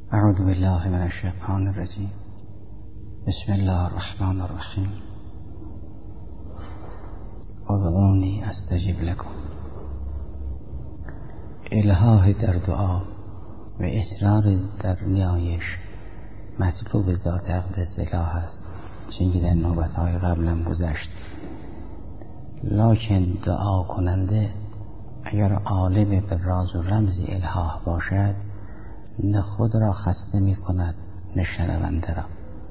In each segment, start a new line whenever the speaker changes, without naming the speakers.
اعوذ بالله من الشیطان الرجیم. بسم الله الرحمن الرحیم. ادعونی استجب لکم. الحاح در دعا و اصرار در نیایش مطلوب ذات اقدس اله است، چنین در نوبت‌های قبلم گذشت. لکن دعا کننده اگر عالم به راز و رمز الحاح باشد، نه خود را خسته می کند نه شنونده را.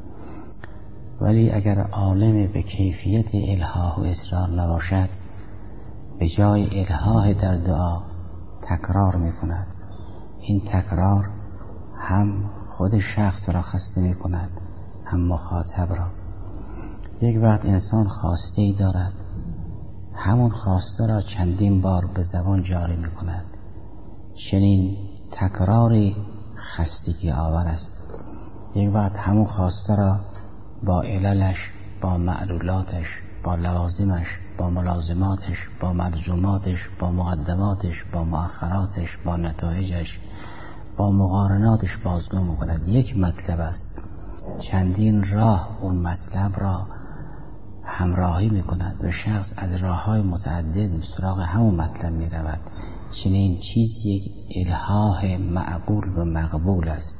ولی اگر عالم به کیفیت الحاح و اصرار نباشد، به جای الحاح در دعا تکرار می کند. این تکرار هم خود شخص را خسته می کند هم مخاطب را. یک وقت انسان خواسته ای دارد، همون خواسته را چندین بار به زبان جاری می کند. چنین تکراری خستگی آور است. یک وقت همون خواسته را با عللش، با معلولاتش، با لوازمش، با ملازماتش، با ملزوماتش، با مقدماتش، با مؤخراتش، با نتایجش، با مقارناتش بازگو می‌کند. یک مطلب است، چندین راه اون مطلب را همراهی می‌کند و شخص از راه‌های متعدد سراغ همون مطلب می‌رود. چنین چیز یک الحاح معقول و مقبول است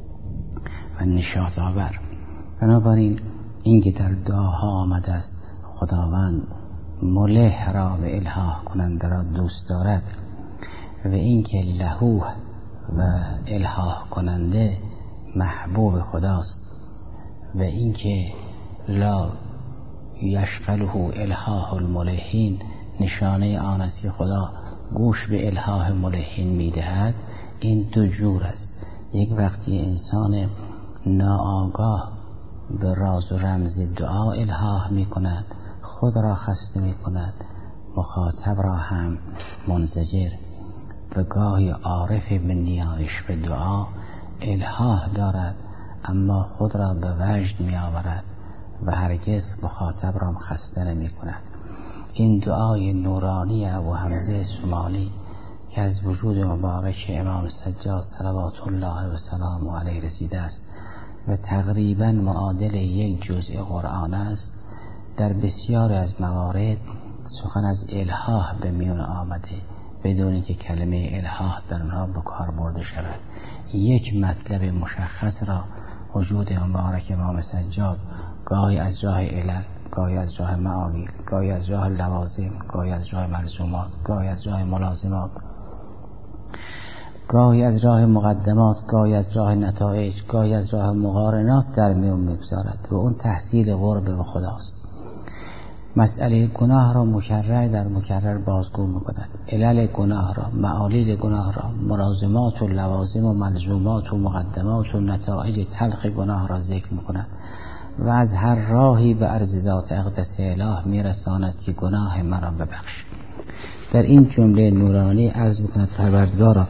و نشاط آور. بنابراین این که در دعاها آمده است خداوند ملح را و الحاح کننده را دوست دارد و این که لهوح و الحاح کننده محبوب خداست و این که لا یشغله الحاح الملحین نشانه آن است که خدا گوش به الحاح ملحین میدهد. این دو جور است. یک وقتی انسان ناآگاه به راز و رمز دعا الحاح می کند، خود را خسته می کند، مخاطب را هم منزجر. و گاهی عارف به نیایش به دعا الحاح دارد اما خود را به وجد می آورد و هرگز مخاطب را خسته نمی کند. این دعای نورانی ابو حمزه سومالی که از وجود مبارک امام سجاد صلوات الله و سلام علیه رسیده است و تقریبا معادل یک جزء قرآن است، در بسیار از موارد سخن از الحاح به میان آمده بدون اینکه کلمه الحاح در آنها به کار برده شود. یک مطلب مشخص را وجود مبارک امام سجاد گاهی از راه علل، گاهی از راه معاویل، گاهی از راه لوازم، گاهی از راه ملزومات، گاهی از راه ملازمات، گاهی از راه مقدمات، گاهی از راه نتایج، گاهی از راه مقارنات در میون میگذارد و اون تحصیل قرب به خداست. مسئله گناه را مکرر در مکرر بازگو میکند. علل گناه را، معالیل گناه را، ملازمات و لوازم و ملزومات و مقدمات و نتایج تلخ گناه را ذکر میکند و از هر راهی به عرض ذات اقدس اله میرساند که گناه مرا ببخش. در این جمله نورانی عرض میکند پروردگارا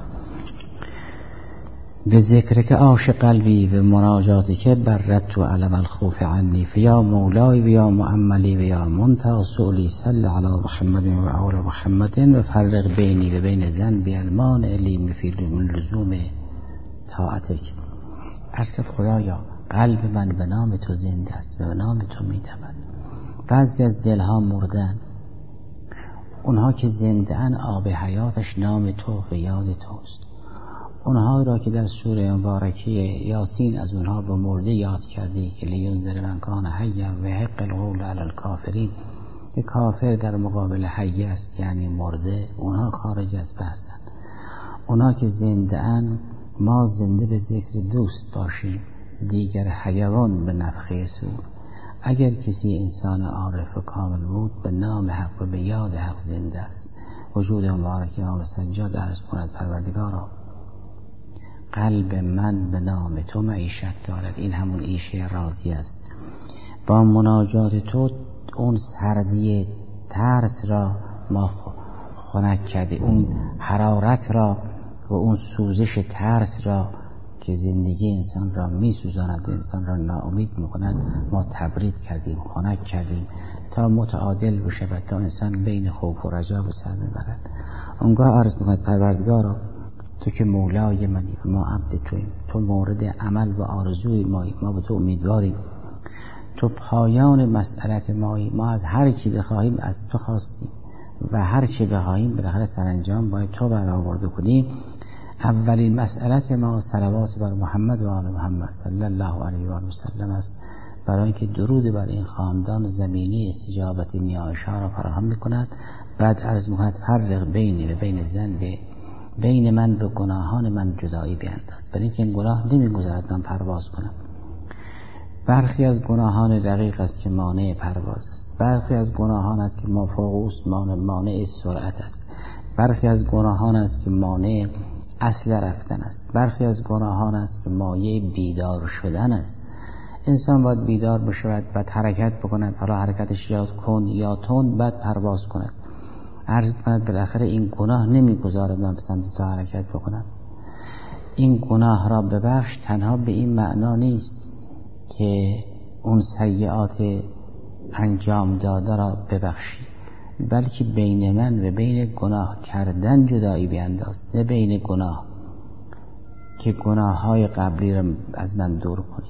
به ذکر که عاش قلبی و مناجاتی که برت و علم الخوف عنی فیا مولای و یا معملی و یا منتهى سؤلی صل علی محمد و آل محمد و فرق بینی و بین ذنبی المانع لی من لزوم طاعتک. عرض کرد خدایا قلب من به نام تو زنده است و به نام تو میتمد. بعضی از دلها مردن، اونها که زنده ان آب حیاتش نام تو و یاد توست. اونها را که در سوره مبارکه یاسین از اونها به مرده یاد کردی که لینذر من کان حیا و یحق القول علی الکافرین، که کافر در مقابل حی است یعنی مرده، اونها خارج از بحثن. اونها که زنده ان ما زنده به ذکر دوست باشیم، دیگر حیوان به نفخه صور. اگر کسی انسان عارف و کامل بود به نام حق و به یاد حق زنده است. وجود مبارک امام سجاد عرض کند پروردگارا قلب من به نام تو معیشت دارد. این همون عیشه راضی است. با مناجات تو اون سردی ترس را ما خنک کرده، اون حرارت را و اون سوزش ترس را که زندگی انسان را می سوزاند و انسان را ناامید می کند ما تبرید کردیم، خنک کردیم تا متعادل بشه و تا انسان بین خوف و رجا به سر ببرد. اونگاه عرض می کند پروردگارا تو که مولای منی و ما عبد توییم، تو مورد عمل و آرزوی مایی، ما به تو امیدواریم، تو پایان مسئلت مایی، ما از هر کی بخواهیم از تو خواستیم و هر چی بخواهیم بالاخره سرانجام باید تو برآورده کنیم. اولین مسئلت ما صلوات بر محمد و آل محمد صلی الله علیه و سلم است، برای اینکه درود بر این خاندان زمینی استجابت نیایش‌ها را فراهم می‌کند. بعد عرض می‌کند فرق بینی و بین ذنب، بین من و گناهان من جدایی بینداز، برای اینکه این گناه نمی‌گذارد من پرواز کنم. برخی از گناهان رقیق است که مانع پرواز است، برخی از گناهان است که مافوق است، مانع سرعت است، برخی از گناهان است که مانع اصل رفتن است، برخی از گناهان است که مایه بیدار شدن است. انسان باید بیدار بشود، بعد حرکت بکند، حالا حرکتش یا کن یا تند، بعد پرواز کند. عرض کند بالاخره این گناه نمیگذارد من به سمت تو حرکت بکنم. این گناه را ببخش تنها به این معنا نیست که اون سیئات انجام داده را ببخشی، بلکه بین من و بین گناه کردن جدایی بینداز، نه بین گناه که گناههای قبلی را از من دور کنی.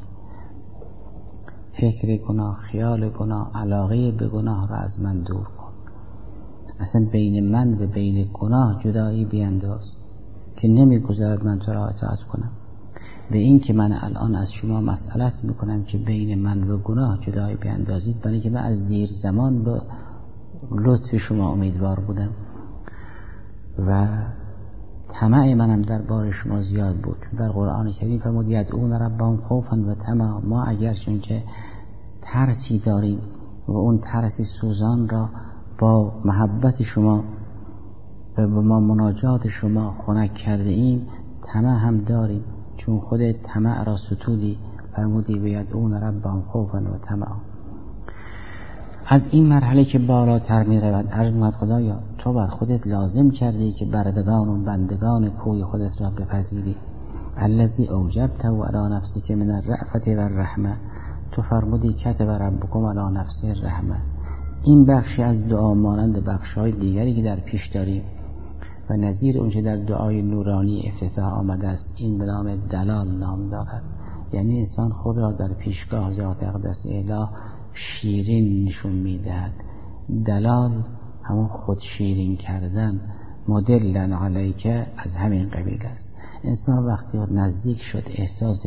فکر گناه، خیال گناه، علاقه به گناه را از من دور کن. اصلا بین من و بین گناه جدایی بینداز که نمیگذارد من تو را اطاعت کنم. به این که من الان از شما مسئلت میکنم که بین من و گناه جدایی بیندازید، برای که من از دیر زمان به لطف شما امیدوار بودم و طمع منم در بار شما زیاد بود. چون در قرآن کریم فرمود یدعون ربهم خوفا و طمعا، ما اگر چون که ترسی داریم و اون ترس سوزان را با محبت شما و با ما مناجات شما خنک کرده ایم، طمع هم داریم، چون خود طمع را ستودی، فرمودی و یدعون ربهم خوفا و طمعا. از این مرحله که بالاتر می رود عرض می‌کند خدایا تو بر خودت لازم کردی که بردگان و بندگان کوی خودت را بپذیری. الذی اوجبته علی نفسک من الرأفة و الرحمه، تو فرمودی کتب ربکم علی نفسه الرحمه. این بخشی از دعا مانند بخش‌های دیگری که در پیش داریم و نظیر اونچه در دعای نورانی افتتاح آمده است، این به نام دلال نام دارد. یعنی انسان خود را در پیشگاه ذات اقدس اله شیرین نشون میدهد. دلال همون خود شیرین کردن، مدلن علیکه از همین قبیل است. انسان وقتی نزدیک شد احساس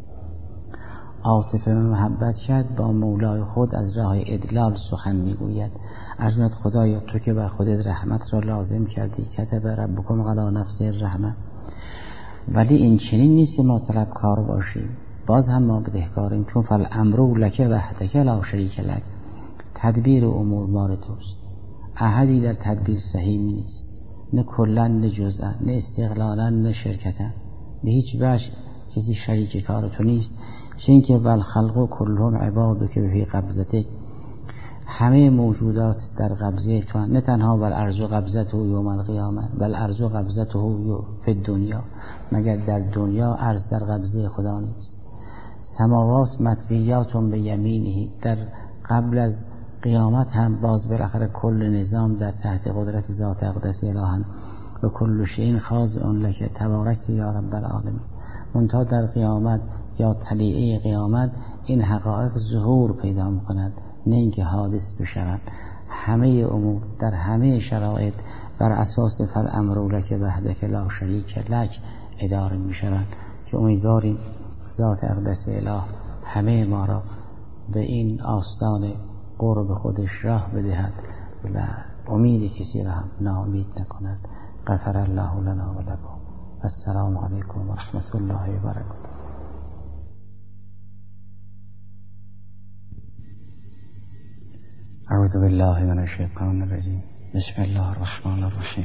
عاطفه و محبت کرد، با مولای خود از راه ادلال سخن میگوید. عظمت خدایا تو که بر خودت رحمت را لازم کردی، کتب ربکم علی نفسه الرحمه. ولی این چنین نیست که ما طلبکار باشیم، باز هم ما بدهکاریم، چون فالامر لک وحدک لا شریک لک، تدبیر امور مال توست، احدی در تدبیر صحیح نیست، نه کلن نه جزءا، نه استقلالا نه شرکتا، به هیچ وجه کسی شریک کار تو نیست. چون که والخلق کلهم عبادک فی قبضتک، همه موجودات در قبضه تو، نه تنها والارض قبضته یوم القیامه بل ارض قبضته فی الدنیا، مگر در دنیا ارض در قبضه خدا نیست. سماوات مطویات به یمینه، در قبل از قیامت هم باز بالاخره کل نظام در تحت قدرت ذات اقدس الهن و کل شیء خاضع لک تبارک یا رب العالمین. منتها در قیامت یا طلیعه قیامت این حقایق ظهور پیدا می‌کند، نه اینکه حادث بشود. همه امور در همه شرایط بر اساس فالامر لک وحدک لا شریک لک اداره می‌شود، که امیدواریم ذات اقدس اله همه ما را به این آستان قرب خودش راه بدهد و امید کسی را هم ناامید نکند. غفر الله لنا و لکم. السلام علیکم و رحمت الله و برکاته. اعوذ بالله من الشیطان الرجیم. بسم الله الرحمن الرحیم.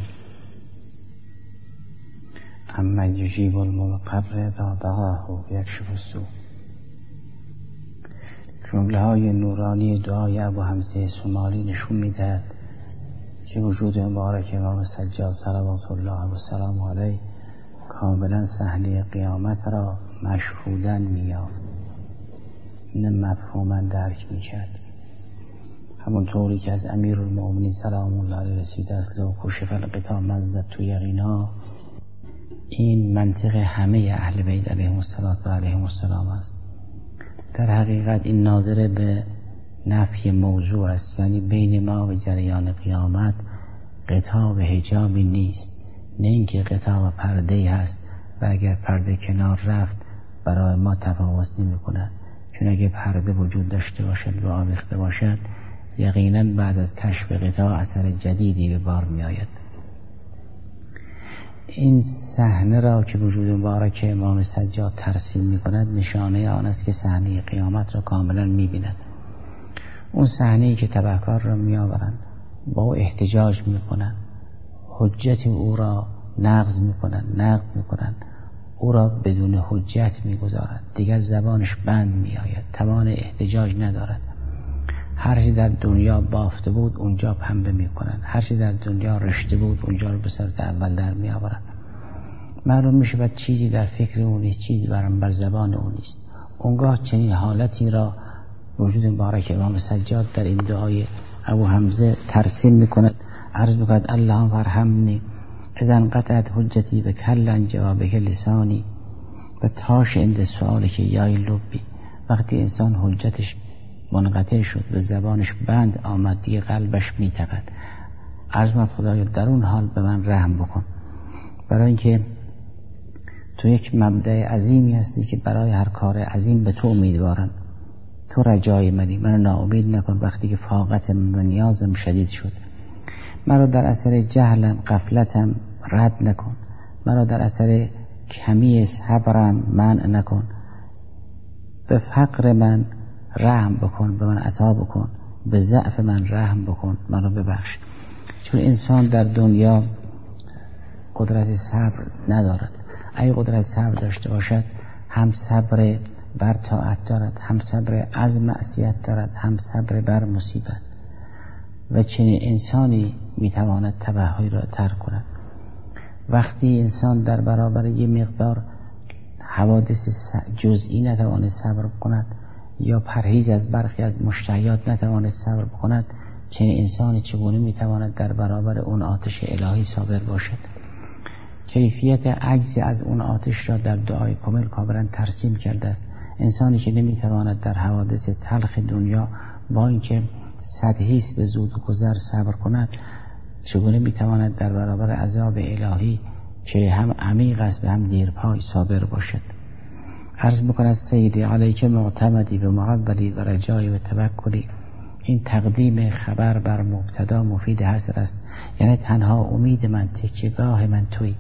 اما یجیب المضطر اذا دعاه یکشف السوء. جمله های نورانی دعای ابو حمزه سومالی نشون میدهد که وجود مبارک امام سجاد صلوات الله و سلام علیه کاملا صحنه قیامت را مشهوداً می‌یافت، نه مفهوماً درک می‌کرد. همونطوری که از امیرالمؤمنین سلام الله علیه رسیده است لو کشف الغطاء مزدت تو یقینا، این منطق همه اهل بیت علیهم السلام است. در حقیقت این ناظر به نفی موضوع است، یعنی بین ما و جریان قیامت غطا و حجابی نیست، نه اینکه غطا و پرده هست و اگر پرده کنار رفت برای ما تفاوت نمی کند. چون اگر پرده وجود داشته باشد و آویخته باشد یقینا بعد از کشف غطا اثر جدیدی به بار می آید. این صحنه را که وجود مبارک امام سجاد ترسیم می کند نشانه آن است که صحنه قیامت را کاملا می بیند. اون صحنه‌ای که تبهکار را می آورند با او احتجاج می کنند، حجت او را نقض می کنند، او را بدون حجت می گذارند، دیگر زبانش بند می آید، توان احتجاج ندارد. هر چی در دنیا بافته بود اونجا پنبه می کنند، هر چی در دنیا رشته بود اونجا رو به صورت اول در می آورند. معلوم می شود چیزی در فکر او نیست، چیزی بر زبان او نیست. اونگاه چنین حالتی را وجود مبارک امام سجاد در این دعای ابو حمزه ترسیم می کند، عرض میکند اللهم فرحمنی اذا انقطعت حجتی به کلن جوابک لسانی و تاش اند سؤال که یای لبی. وقتی انسان حجتش منقطع شد و زبانش بند آمد دیگه قلبش میتپد. عرض میکند خدایا در اون حال به من رحم بکن، برای اینکه تو یک مبدأ عظیمی هستی که برای هر کار عظیم به تو امیدوارم، تو رجای منی، منو ناامید نکن. وقتی که فاقتم و نیازم شدید شد مرا در اثر جهلم غفلتم رد نکن، مرا در اثر کمی صبرم منع نکن، به فقر من رحم بکن، به من عطا بکن، به ضعف من رحم بکن، منو ببخش. چون انسان در دنیا قدرت صبر ندارد. اگه قدرت صبر داشته باشد هم صبر بر طاعت دارد، هم صبر از معصیت دارد، هم صبر بر مصیبت و چنین انسانی میتواند تبعهایی را ترک کند. وقتی انسان در برابر یه مقدار حوادث جزئی نتواند صبر کند یا پرهیز از برخی از مشتهیات نتواند صبر کند، چنین انسانی چگونه میتواند در برابر اون آتش الهی صابر باشد؟ کیفیت عجز از اون آتش را در دعای کامل کاملا ترسیم کرده است. انسانی که نمیتواند در حوادث تلخ دنیا با اینکه سطحی است به زود گذر صبر کند، چگونه میتواند در برابر عذاب الهی که هم عمیق است و هم دیرپای صابر باشد؟ عرض میکند سیدی علیک معتمدی و معولی و رجای و توکلی. این تقدیم خبر بر مبتدا مفید حصر است، یعنی تنها امید من، تکیهگاه من تویی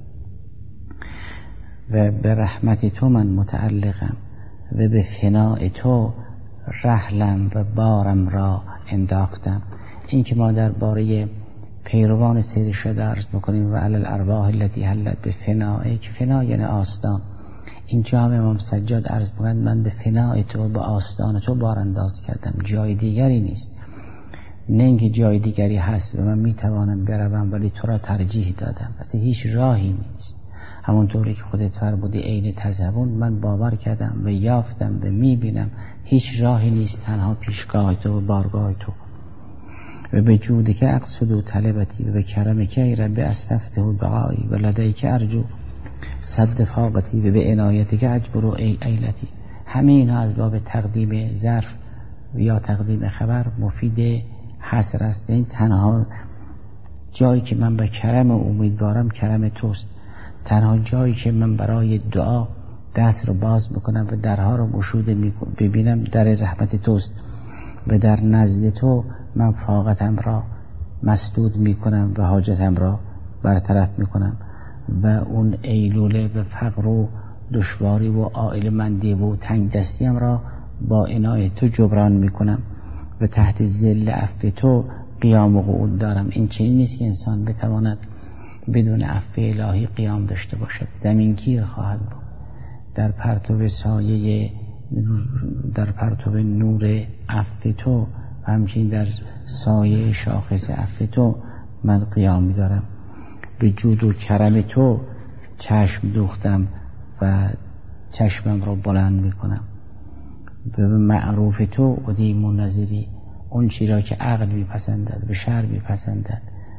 و به رحمت تو من متعلقم و به فناء تو رحلم و بارم را انداختم. این که ما درباره پیروان سید شده عرض بکنیم و علی الارواح التي حلت به فناء، که فنا یعنی آستان. اینجا هم امام سجاد عرض بکنند من به فناء تو، به آستان تو بارانداز کردم، جای دیگری نیست. نه اینکه جای دیگری هست و من میتوانم بروم ولی تو را ترجیح دادم، اصلا هیچ راهی نیست. همونطوری که خودت فرمودی عین تذهبون، من باور کردم و یافتم و میبینم هیچ راهی نیست، تنها پیشگاه تو و بارگاه تو. و به جودک اقصد و طلبتی و به کرمک ای رب استفته و دعایی و لدیک ارجو صد فاقتی و به عنایتک اجبر و ایلتی. همه اینا از باب تقدیم ظرف یا تقدیم خبر مفید حصر است. این تنها جایی که من به کرم امیدوارم کرم توست، تنها جایی که من برای دعا دست رو باز میکنم و درها رو گشوده ببینم در رحمت توست و در نزد تو من فاقتم را مسدود میکنم و حاجتم را برطرف میکنم و اون ایلوله و فقر و دشواری و عائله مندی و تنگ دستیم را با عنایت تو جبران میکنم و تحت ظل عفو تو قیام و قعود دارم. این چنین نیست که انسان بتواند بدون عفو الهی قیام داشته باشد، زمینگیر خواهد بود. در پرتو سایه، در پرتو نور عفو تو و همچنین در سایه شاخص عفو تو من قیام می‌دارم. به جود و کرم تو چشم دوختم و چشمم را بلند میکنم. به معروف تو ادیم و نظری، اون چی را که عقل میپسندد و شرع میپسندد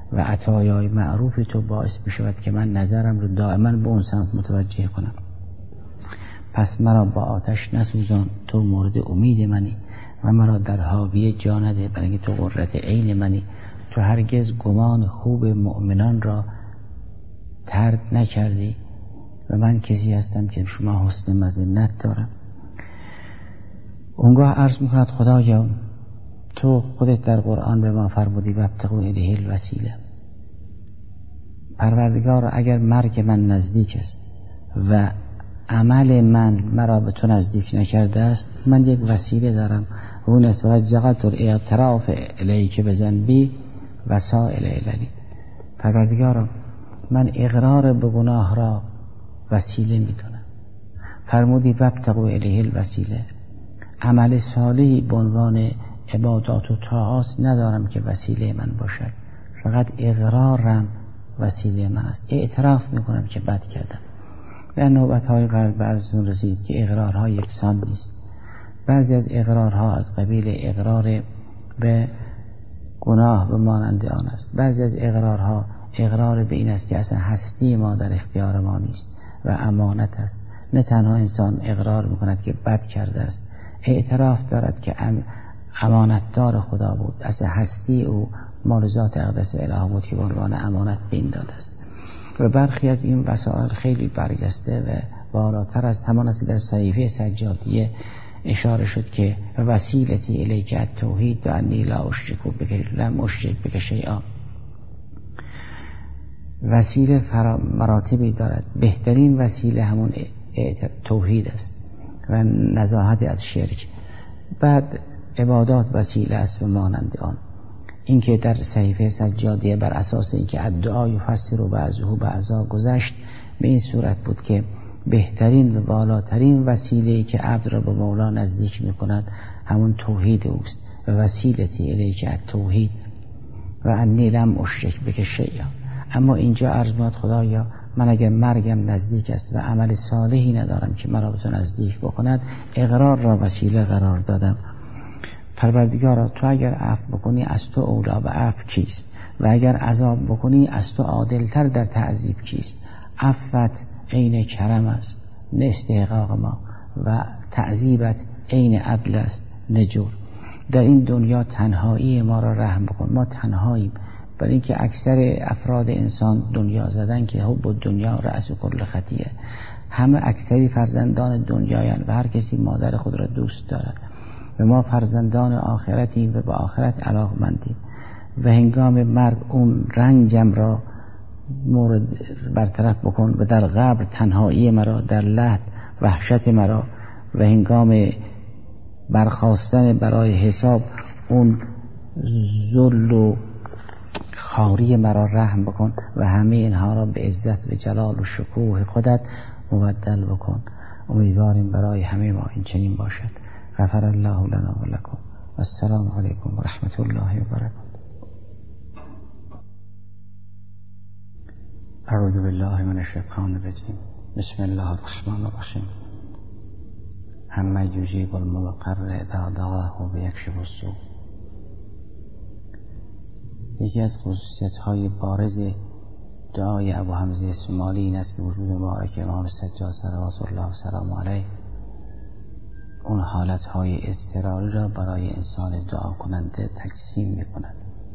و عطایای معروف تو باعث میشود که من نظرم رو دائما به اون سمت متوجه کنم. پس مرا با آتش نسوزان، تو مورد امید منی و مرا در حاویه جا نده، برای اینکه تو قرة عین منی. تو هرگز گمان خوب مؤمنان را طرد نکردی و من کسی هستم که شما حسن مظنت دارم. اونگاه عرض میکند خدایا تو خودت در قرآن به ما فرمودی وابتغوا الیه الوسیله. پروردگار اگر مرگ من نزدیک است و عمل من مرا به تو نزدیک نکرده است، من یک وسیله دارم، اون است وجقت الاعتراف الیک بذنبی وسائل الی. پروردگارم من اقرار به گناه را وسیله میدونم. فرمودی وابتغوا الیه الوسیله. عمل صالحی به عنوان عبادات و طاعات ندارم که وسیله من باشد، فقط اقرارم وسیله من است. اعتراف میکنم که بد کردم. در نوبت‌های قبل براتون رسید که اقرارها یکسان نیست. بعضی از اقرارها از قبیل اقرار به گناه به مانند آن است. بعضی از اقرارها اقرار به این است که اصلا هستی ما در اختیار ما نیست و امانت است. نه تنها انسان اقرار میکند که بد کرده است، اعتراف دارد که امانتدار خدا بود، اصلا هستی او مال ذات اقدس اله بود که به عنوان امانت به این داده است. و برخی از این وسائل خیلی برجسته و بالاتر است. همان است در صحیفه سجادیه اشاره شد که وسیلتی الیک التوحید و انی لا اشرک بک شیئا. وسیله مراتبی دارد. بهترین وسیله همون توحید است و نزاهت از شرک. بعد عبادات وسیله است و مانند آن. اینکه در صحیفه سجادیه بر اساس اینکه الدعا یفسر بعضه بعضا گذشت، به این صورت بود که بهترین و بالاترین وسیله‌ای که عبد را به مولا نزدیک می‌کند همون توحید اوست. و وسیلتی الیک التوحید و انی لم اشرک بک شیئا. اما اینجا عرض می‌کند خدایا من اگر مرگم نزدیک است و عمل صالحی ندارم که مرا به تو نزدیک بکند، اقرار را وسیله قرار دادم. پروردگارا تو اگر عفو بکنی از تو اولا به عفو کیست؟ و اگر عذاب بکنی از تو عادلتر در تعذیب کیست؟ عفوت عین کرم است نه استحقاق ما، و تعذیبت عین عدل است نه جور. در این دنیا تنهایی ما را رحم بکن، ما تنهاییم. برای اینکه اکثر افراد انسان دنیا زدن که حب دنیا رأس کل خطیه. همه اکثری فرزندان دنیایند و هر کسی مادر خود را دوست دارد و ما فرزندان آخرتیم و به آخرت علاقمندیم. و هنگام مرگ اون رنجم را مورد برطرف بکن و در قبر تنهایی مرا، در لحد وحشت مرا، و هنگام برخاستن برای حساب اون ذل و خاری مرا رحم بکن و همه اینها را به عزت و جلال و شکوه خودت مبدل بکن. امیدواریم برای همه ما این چنین باشد. غفر الله لنا و لکم. السلام علیکم و رحمت الله و برکاته. اعوذ بالله من الشیطان الرجیم. بسم الله الرحمن الرحیم. اما یجیب المضطر اذا دعاه و یکشف السوء. یکی از خصوصیت‌های بارز دعای ابو حمزه سمالی این است که وجود مبارک امام سجاد صلوات الله و سلام علیه اون حالتهای اضطراری را برای انسان دعا کننده تقسیم می‌کند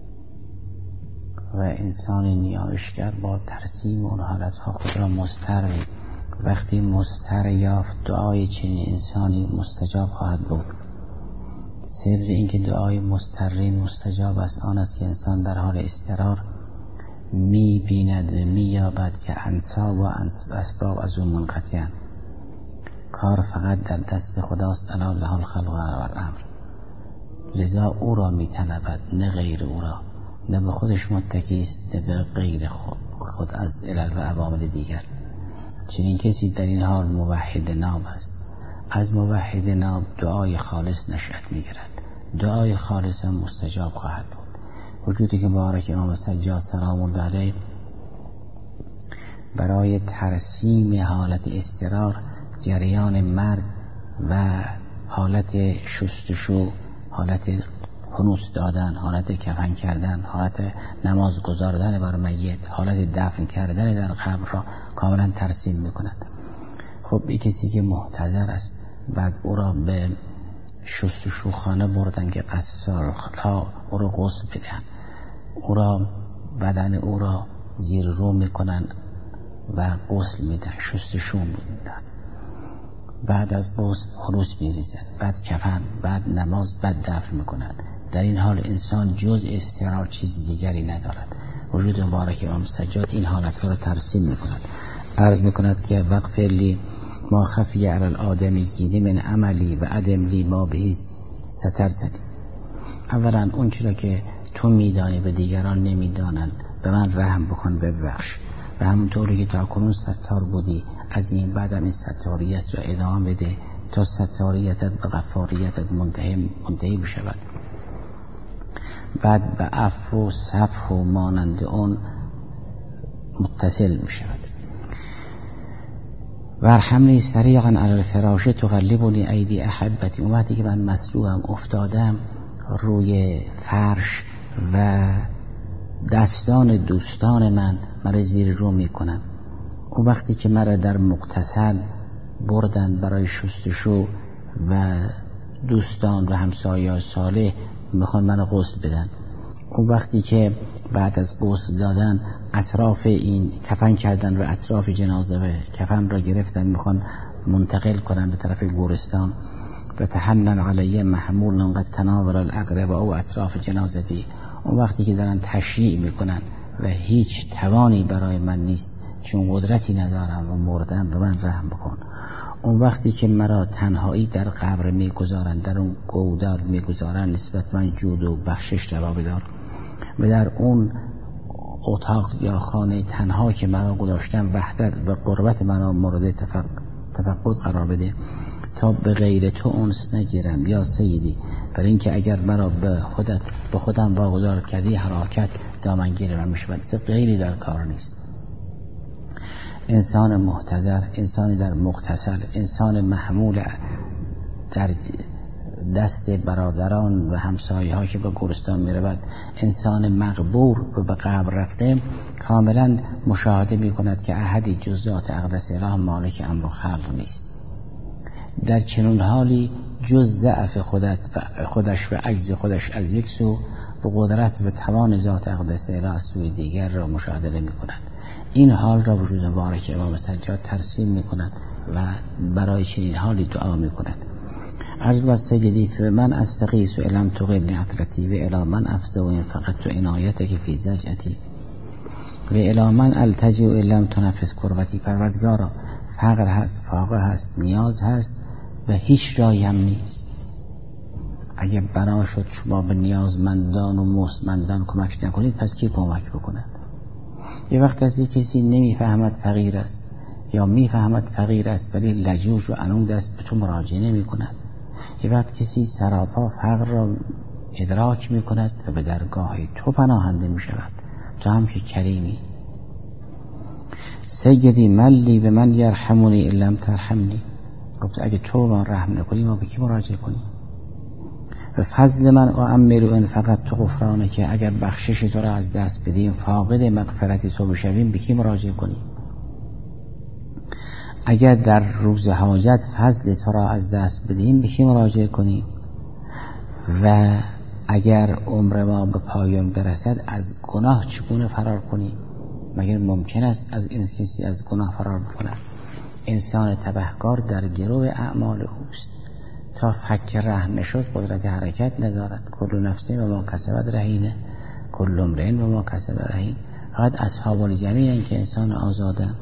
و انسان نیایشگر با ترسیم اون حالتها خود را مضطر می. وقتی مضطر یافت دعای چنین انسانی مستجاب خواهد بود. سر اینکه دعای مضطرین مستجاب است آن است که انسان در حال اضطرار می بیند و می یابد که انساب و اسباب از اون منقطعند. کار فقط در دست خداست، الا له الخلق و الامر. لذا او را می طلبد نه غیر او را، نه به خودش متکی است نه به غیر خود از علل و عوامل دیگر. چنین کسی در این حال موحد ناب است. از موحد ناب دعای خالص نشأت می‌گیرد. دعای خالص هم مستجاب خواهد بود. وجودی که مبارک امام سجاد سلام الله علیه برای ترسیم حالت اضطرار، جریان مرگ و حالت شستشو، حالت هنوز دادن، حالت کفن کردن، حالت نماز گذاردن بر میت، حالت دفن کردن در قبر را کاملا ترسیم میکند. خب این کسی که محتضر است، بعد او را به شستشوخانه بردن که قصارها او را غسل بدن، او را بدن او را زیر رو میکنن و غسل میدن، شستشو میدن، بعد از غسل خروج میریزن، بعد کفن، بعد نماز، بعد دفن میکنن. در این حال انسان جز استراحت چیز دیگری ندارد. وجود مبارک امام سجاد این حالت را ترسیم میکند. عرض میکند که وغفر لی ما خفی علی الآدمیین من عملی و عدم لی ما بهی سترتنی. اولا اون چرا که تو میدانی و دیگران نمیدانند به من رحم بکن، ببخش. و همونطوری که تا کنون ستار بودی از این بعدم این ستاریت را ادامه بده تا ستاریتت به غفاریتت منتهی بشود. بعد به عفو و صفح و مانند اون متصل میشود. ورحمنی سریعا علی الفراش تغلبنی ایدی احبتی. اون وقتی که من مصلوبم افتادم روی فرش و دستان دوستان من مرا زیر رو میکنن. اون وقتی که مرا در مغتسل بردن برای شستشو و دوستان و همسایه صالح میخوان منو غسل بدن، اون وقتی که بعد از غسل دادن اطراف این کفن کردن و اطراف جنازه و کفن را گرفتن میخوان منتقل کنن به طرف گورستان و تحنن علیه محمول قد تناول الاقرب او اطراف جنازتی، اون وقتی که دارن تشییع میکنن و هیچ توانی برای من نیست چون قدرتی ندارم و مردم به من رحم بکن، اون وقتی که مرا تنهایی در قبر میگذارن، در اون گودال میگذارن نسبت من جود و بخشش روا بدار و در اون اتاق یا خانه تنها که مرا گذاشتن وحدت و قربت مرا مورد تفقد قرار بده تا به غیر تو انس نگیرم یا سیدی، برای اینکه اگر مرا به خودم واگذار کردی حرکت دامنگیر من میشه، ولی غیری در کار نیست. انسان محتضر، انسانی در مغتسل، انسان محمول در دست برادران و همسایه ها که به گورستان می رود، انسان مقبور و به قبر رفته کاملا مشاهده می کند که احدی جز ذات اقدس اله مالک امر و خلق نیست. در چنین حالی جز ضعف خودش و عجز خودش از یک سو به قدرت و توان ذات اقدس اله از سوی دیگر را مشاهده نمی کند. این حال را وجود مبارک امام سجاد ترسیم می کند و برای چنین حالی دعا می کند. عرض با سیدی من استغیث و الم تغیرنی عطرتی و الی من افزع و این فقط تو عنایتک فی زجعتی و الی من التجی و الم تنفس کربتی. پروردگارا فقر هست، فاقه هست، نیاز هست و هیچ رایی هم نیست. اگه بنا شد شما به نیازمندان و مستمندان کمک نکنید پس کی کمک بکند؟ یه وقت از کسی نمیفهمد فقیر است یا میفهمد فقیر است ولی لجوج و عنود است به تو مراجعه نمی کند. یه وقت کسی سراپا فقر را ادراک می کند و به درگاه تو پناهنده می شود، تو هم که کریمی. سیدی ملی به من یرحمونی الم ترحمنی. اگه تو من رحم نکنی ما به کی مراجعه کنیم؟ و فضل من و امیر ان فقط تو غفرانه، که اگر بخشش تو را از دست بدیم فاقد مغفرت تو بشویم به کی مراجعه کنیم؟ اگر در روز حاجت فضل تو را از دست بدیم به کی مراجعه کنیم؟ و اگر عمر ما به پایان برسد از گناه چگونه فرار کنیم؟ مگر ممکن است از این کسی از گناه فرار بکند؟ انسان تبهکار در گرو اعمال اوست، تا فک رحم نشد قدرت حرکت ندارد. کل نفسی و ما کسبت رهینه، کل امرئ و ما کسب رهین. فقط اصحاب الجميع که انسان آزادن.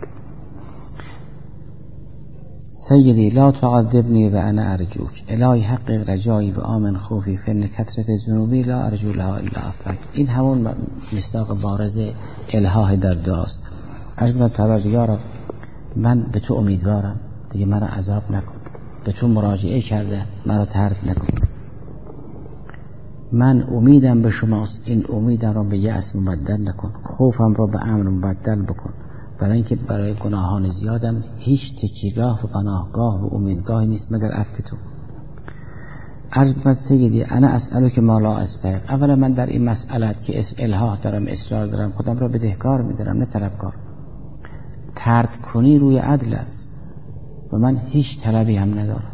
سیدی لا تعذبنی و انا ارجوک، الهی حقق رجایی و آمن خوفی فن کثرت ذنوبی لا ارجو لها الا عفوک. این همون مصداق بارز الها در دعاست. عرض می‌کنم پروردگارا من به تو امیدوارم، دیگه مرا عذاب نکن. به تو مراجعه کرده مرا طرد نکن. من امیدم به شماست، این امیدم را به یأس مبدل نکن، خوفم را به امن مبدل بکن. برای اینکه برای گناهان زیادم هیچ تکیهگاه و پناهگاه و امیدگاهی نیست مگر عفو تو. عرض بکنم سیدی انا اسألک ما لا استحق. اولا من در این مسئله که الحاح دارم، اصرار دارم، خودم را بدهکار میدارم نه طلبکار. طرد کنی روی عدل است و من هیچ طلبی هم ندارم،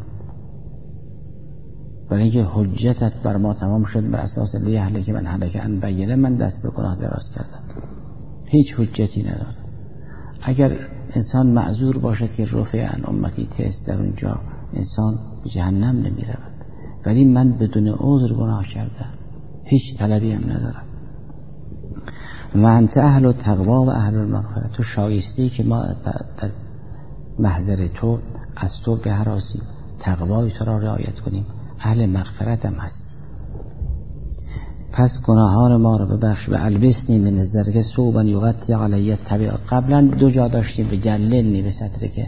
برای اینکه حجتت بر ما تمام شد بر اساس لیهلک من هلک عن بینه. من دست به گناه دراز کردم، هیچ حجتی ندارم. اگر انسان معذور باشد که رفع عن امتی تست، در اونجا انسان به جهنم نمی رود، ولی من بدون عذر گناه کردم، هیچ طلبی هم ندارم. و انت اهل التقوا و اهل المغفرة، تو شایستی که ما در محضر تو از تو بهراسیم، تقوای تو را رعایت کنیم، اهل مغفرت هم هستی. پس گناهان ما رو ببخش و البسنی من الزرق ثوبا یغطی علی التبعات. قبلا دو جا داشتیم به جللنی، به سطر که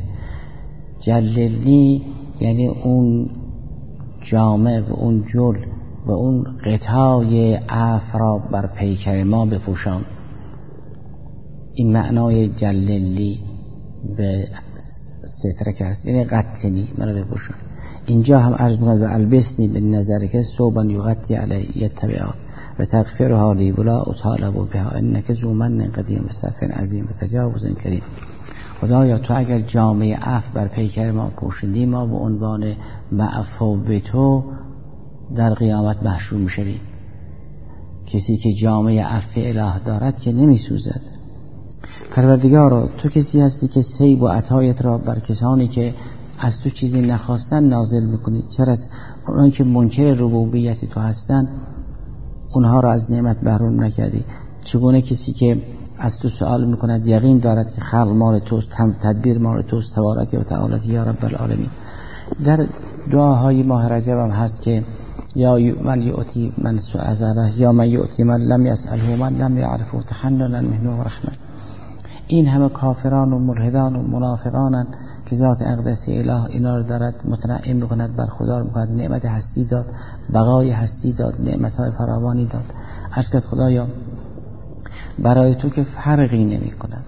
جللنی یعنی اون جامه و اون جل و اون قطعای عفو را بر پیکر ما بپوشان. این معنای جللی به ستره که هست، یعنی قطنی منو بپوشان. اینجا هم عرض می‌کنه و البسنی به نظر که ثوبا یغطی علی التبعات و تغفرها لی ولا اطالب بها انک ذو من قدیم و صف عظیم و تجاوز کریم. خدایا تو اگر جامعه عفو بر پیکر ما پوشیدی، ما به عنوان معفو به تو در قیامت محشور میشویم. کسی که جامعه عفو اله دارد که نمی سوزد. پروردگارا تو کسی هستی که سیب و عطایت را بر کسانی که از تو چیزی نخواستن نازل میکنی. چرا از اونایی که منکر ربوبیت تو هستن اونها را از نعمت محروم نکردی؟ چگونه کسی که از تو سوال میکند یقین دارد که خلق مال توست، تدبیر مال توست، تبارک و تعالی یا رب العالمین. در دعاهای ماه رجب هم هست که یا من یؤتی من سؤاله یا من یؤتی من لم یسأله من لم یعرفه تحننا منه و رحمه. این همه کافران و ملحدان و منافقانن که ذات اقدس اله اینا رو دارد متنعم میکند، برخوردار میکند، نعمت هستی داد، بقای هستی داد، نعمتهای فراوانی داد. عرض کرد خدایا برای تو که فرقی نمی کند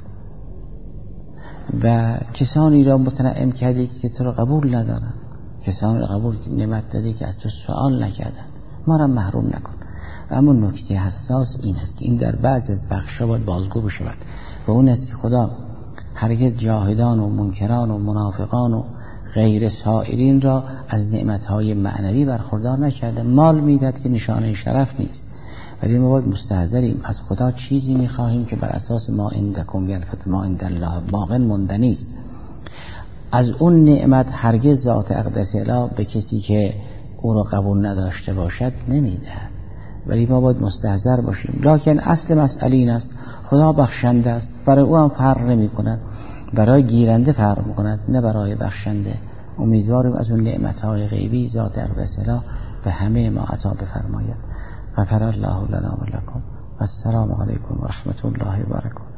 و کسانی را متنعم کردی که تو را قبول ندارن، کسانی را قبول نعمت دادی که از تو سوال نکردن، ما را محروم نکن. و اما نکته حساس این است که این در بعض از بخشا باید بازگو بشود و اون است که خدا هرگز جاهدان و منکران و منافقان و غیر سائرین را از نعمتهای معنوی برخوردار نکرده. مال میداد که نشانه شرف نیست، ولی ما باید مستحضریم از خدا چیزی میخواهیم که بر اساس ما عندکم یلفت ما عند الله باقی ماندنی است. از اون نعمت هرگز ذات اقدس اله به کسی که او را قبول نداشته باشد نمیدهد، ولی ما باید مستحضر باشیم. لکن اصل مسئله این است خدا بخشنده است، برای او هم فرق نمی کند، برای گیرنده فرق می کند نه برای بخشنده. امیدواریم از اون نعمتهای غیبی ذات اقدس اله به همه ما عطا بفرماید. غفر الله لنا و لکم و السلام علیکم و رحمت الله و برکاته.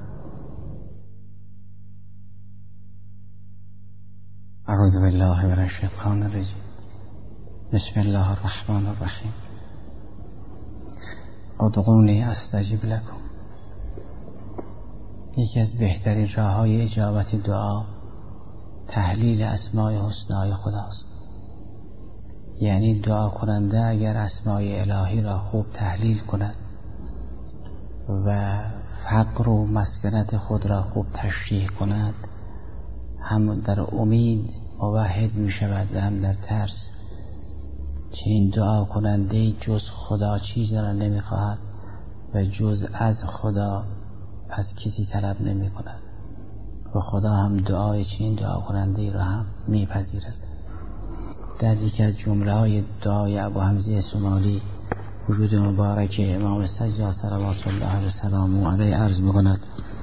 اعوذ بالله من الشیطان الرجیم. بسم الله الرحمن الرحیم. ادعونی استجب لکم. یکی از بهترین راه‌های اجابت دعا تحلیل اسماء حسنای خداست. یعنی دعا کننده اگر اسمای الهی را خوب تحلیل کند و فقر و مسکنت خود را خوب تشریح کند، هم در امید موحد می شود و هم در ترس. چنین دعا کننده جز خدا چیزی را نمی خواهد و جز از خدا از کسی طلب نمی کند و خدا هم دعای چنین دعا کننده را هم می پذیرد. در یکی از جمله های دعای ابو حمزه سومالی وجود مبارک امام سجاد صلوات الله و سلامه علیه عرض می کند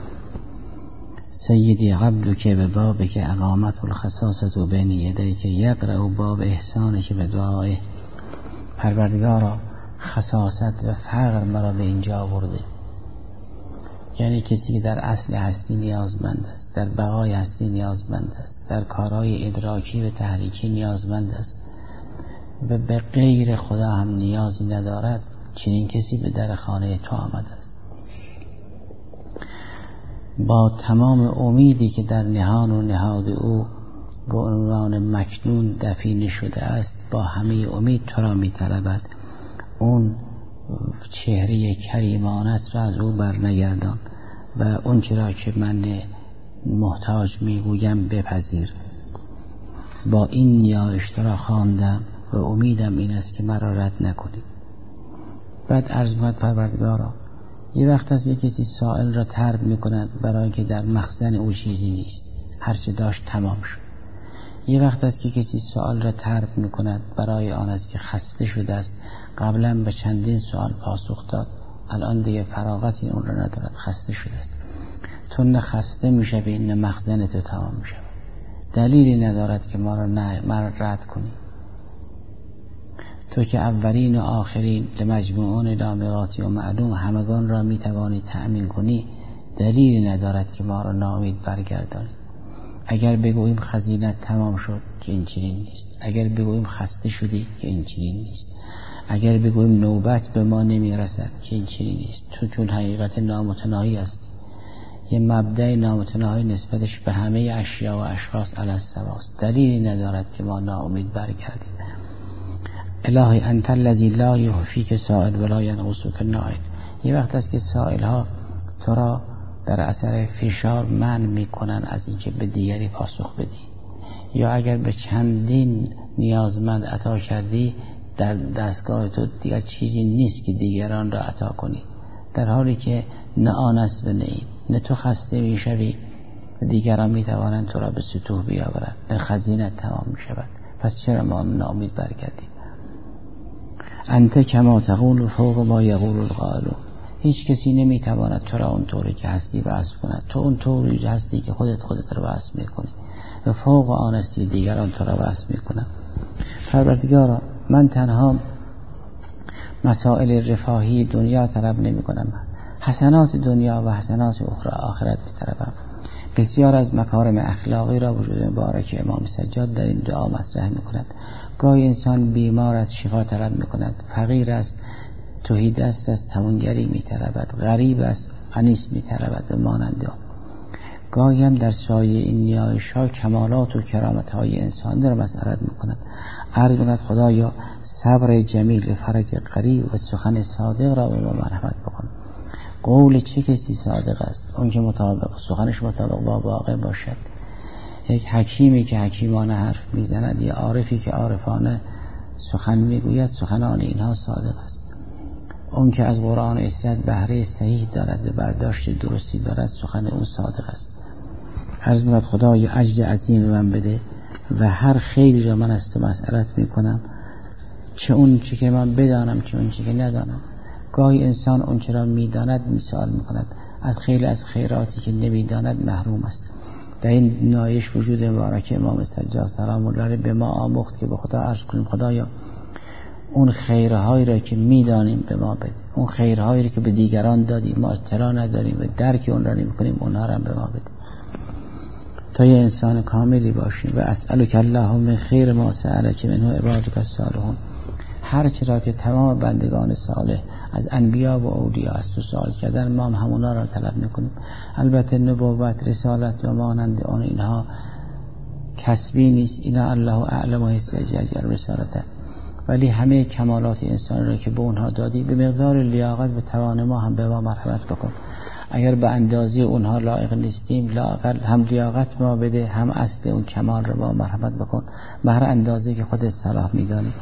سیدی عبدو که به باب که اقامت الخصاصت و بین یده که یقرأ باب احسانه که به دعای پروردگارا خصاصت و فقر مرا به اینجا آورده. یعنی کسی که در اصل هستی نیازمند است، در بقای هستی نیازمند است، در کارهای ادراکی و تحریکی نیازمند است و به غیر خدا هم نیازی ندارد، چنین کسی به در خانه تو آمده است با تمام امیدی که در نهان و نهاد او به عنوان مکنون دفین شده است با همه امید تو را می طلبد. اون چهره کریمانت را از او برنگردان و اون چرا که من محتاج میگویم بپذیر. با این نیایش تو را خواندم و امیدم این است که مرا رد نکنی. بعد عرض می‌کند پروردگارا یه وقت است که کسی سائل را طرد می‌کند برای که در مخزن او چیزی نیست، هرچه داشت تمام شد. یه وقت است که کسی سوال را طرد می‌کند برای آن است که خسته شده است، قبلا به چندین سوال پاسخ داد، الان دیگه فراغتی اون را ندارد، خسته شده است. تو نه خسته می‌شوی نه مخزن تو تمام می‌شود. دلیلی ندارد که ما را رد کنی. تو که اولین و آخرین لمجموعون لامقاتی و معلوم همگان را می‌توانی تأمین کنی، دلیلی ندارد که ما را ناامید برگردانی. اگر بگوییم خزینت تمام شد که این چنین نیست، اگر بگوییم خسته شدی که این چنین نیست، اگر بگوییم نوبت به ما نمیرسد که این چنین نیست. تو چون حقیقت نامتناهی هستی، یه مبدأ نامتناهی نسبتش به همه اشیا و اشخاص علی السواست، دلیلی ندارد که ما ناامید برگردیم. الهی انت الذی لا یحفیک سائل ولا ینقصک نائل. یه وقت است که سائل ها تو را در اثر فشار منع میکنن از اینکه به دیگری پاسخ بدی، یا اگر به چندین نیازمند عطا کردی در دستگاه تو دیگر چیزی نیست که دیگران را عطا کنی، در حالی که نه آن است و نه این. نه تو خسته میشوی و دیگران میتوانند تو را به سطوح بیاورند، نه خزینت تمام میشود. پس چرا ما ناامید برگردیم؟ انت کما تقول فوق ما یقول القائلون. هیچ کسی نمیتواند تو را اون طوری که هستی وصف کند. تو اون طوری هستی که خودت را وصف میکنی و فوق آن هستی دیگران تو را وصف میکنند. پروردگارا من تنها مسائل رفاهی دنیا طلب نمی کنم، حسنات دنیا و حسنات آخرت می طلبم. بسیار از مکارم اخلاقی را وجود مبارک امام سجاد در این دعا مطرح می کند. گاهی انسان بیمار است شفا طلب می کند، فقیر است تهیدست است توانگری می طلبد، غریب است انیس می طلبد و مانند آن. گاهی هم در سایه این نیایش ها کمالات و کرامت های انسانی را مسئلت می کند. عرض می‌کند خدایا صبر جمیل، فرج قریب و سخن صادق را به ما مرحمت بکن. قول چه کسی صادق است؟ اون که سخنش مطابق با واقع باشد. یک حکیمی که حکیمانه حرف میزند، یا عارفی که عارفانه سخن میگوید، سخن آن اینها صادق است. اون که از قرآن و اسناد بهره صحیح دارد و برداشت درستی دارد، سخن اون صادق است. عرض می‌کند خدایا اجر عظیم من بده و هر خیلی را من از تو مسئلت میکنم، چه اون چی که من بدانم چه اون چی که ندانم. گاهی انسان اون چی را میداند میسوال میکند، از خیلی از خیراتی که نمیداند محروم است. در این نایش وجود مبارک امام سجاد سلام الله علیه به ما آموخت که به خدا عرض کنیم خدایا اون خیرهایی را که میدانیم به ما بده، اون خیرهایی را که به دیگران دادیم ما اطلاع نداریم و درک اون را نمیکنیم، اونها را به ما بده تا یه انسان کاملی باشیم. و اسألک اللهم خیر ما سألک منه عبادک الصالحون. هر چرا که تمام بندگان صالح از انبیا و اولیاء از تو سوال کردن، ما هم همونا را طلب میکنیم. البته نبوت، رسالت و مانند آن اینها کسبی نیست، اینا الله اعلم و حسی اجر رسالته، ولی همه کمالات انسان را که به اونها دادی به مقدار لیاقت و توان ما هم به ما مرحمت بکن. اگر به اندازه اونها لایق نیستیم، لااقل هم لیاقت ما بده، هم اصل اون کمال را با مرحمت بکن به هر اندازه که خودت صلاح میدانی.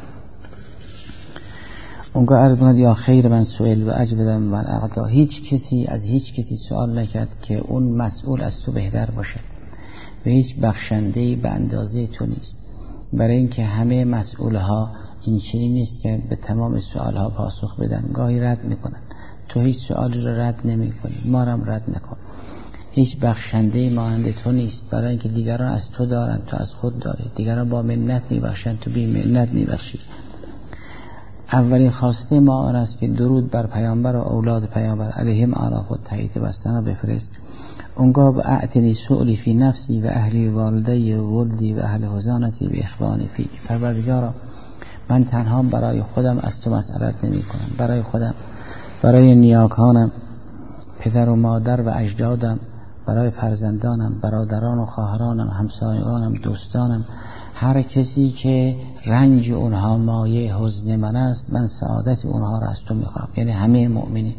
اونگاه عرض بند یا خیر من سئل و اجود من اعطا. هیچ کسی از هیچ کسی سوال نکرد که اون مسئول از تو بهتر باشد و هیچ بخشنده‌ای به اندازه تو نیست، برای اینکه همه مسئولها این چنین نیست که به تمام سوالها پاسخ بدن، گاهی رد میکنن. تو هیچ سوالی را رد نمی کنی، ما را رد نکن. هیچ بخشنده‌ای مانند تو نیست، برای اینکه دیگران از تو دارن تو از خود داری، دیگران با منت میبخشن تو بی منت میبخشی. اولین خواسته ما آن است که درود بر پیامبر و اولاد پیامبر علیهم آلاف و تحییت و سنا بفرست. اونگاه به اعتنی سؤلی فی نفسی و اهلی و والدی و ولدی و اهل حزانتی و اخوانی فیک. پروردگارا من تنها برای خودم از تو مسئلت نمی کنم، برای خودم، برای نیاکانم، پدر و مادر و اجدادم برای فرزندانم، برادران و خواهرانم، همسایگانم، دوستانم، هر کسی که رنج اونها مایه حزن من است، من سعادت اونها را از تو میخوام. یعنی همه مؤمنین.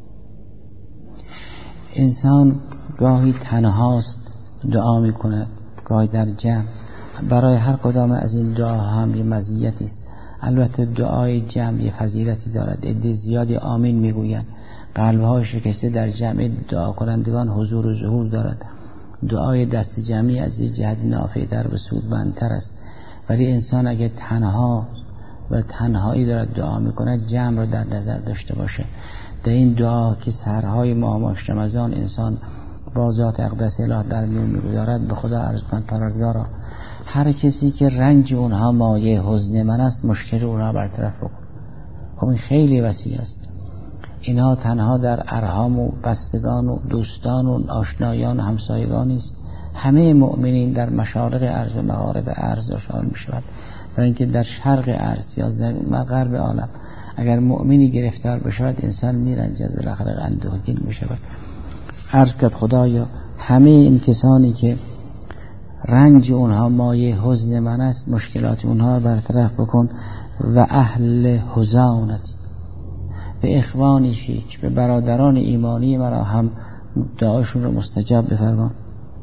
انسان گاهی تنهاست دعا میکنه، گاهی در جمع. برای هر کدام از این دعا هم یه مزیتی است. البته دعای جمع یه فضیلتی دارد. عده زیادی آمین میگویند، قلب‌های شکسته در جمع دعا کنندگان حضور و ظهور دارد. دعای دست جمعی از این جهت نافع‌تر و سودمندتر است. ولی انسان اگه تنها و تنهایی دارد دعا میکند، جمع را در نظر داشته باشه. در این دعا که سحرهای ماه رمضان انسان با ذات اقدس اله در میون میگذارد، به خدا عرض کن پروردگارا هر کسی که رنج اونها مایه حزن من است، مشکل اونها برطرف بکن. خب این خیلی وسیع است. اینها تنها در ارحام و بستگان و دوستان و آشنایان و همسایگان است. همه مؤمنین در مشارق ارض و مغارب ارض شامل می شود. برای اینکه در شرق ارض یا غرب عالم اگر مؤمنی گرفتار بشود، انسان میرنجد، بالاخره اندوهگین می شود. عرض کرد خدایا همه این کسانی که رنج اونها مایه حزن من است، مشکلات اونها برطرف بکن. و اهل حزانتی، به اخوانی فیک، به برادران ایمانی مرا هم دعاشون رو مستجاب بفرما.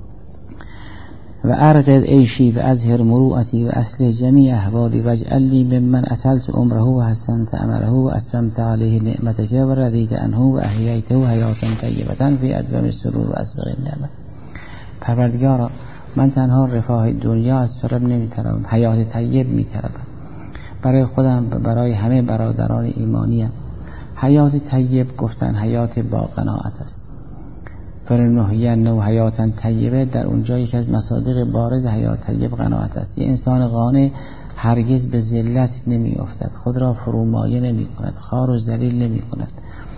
و ارقد عیشی و اظهر مروءتی و اصلح جمیع احوالی و اجعل لی ممن اطلت عمره و حسنت امره و اتممت علیه نعمتک و رضیت عنه و احییته و حیاتا طیبه فی ادوم السرور و اسبغ النعمه. پروردگارا من تنها رفاه دنیا از طلب نمی‌طلبم، حیات طیب می‌طلبم. برای خودم و برای همه برادران ایمانیم. حیات طیب گفتن حیات با قناعت است. فلنحیینه حیاتا طیبه، در اونجا یکی از مصادیق بارز حیات طیب قناعت است. یه انسان قانع هرگز به ذلت نمی افتد، خود را فرومایه نمی کند، خوار و ذلیل نمی کند.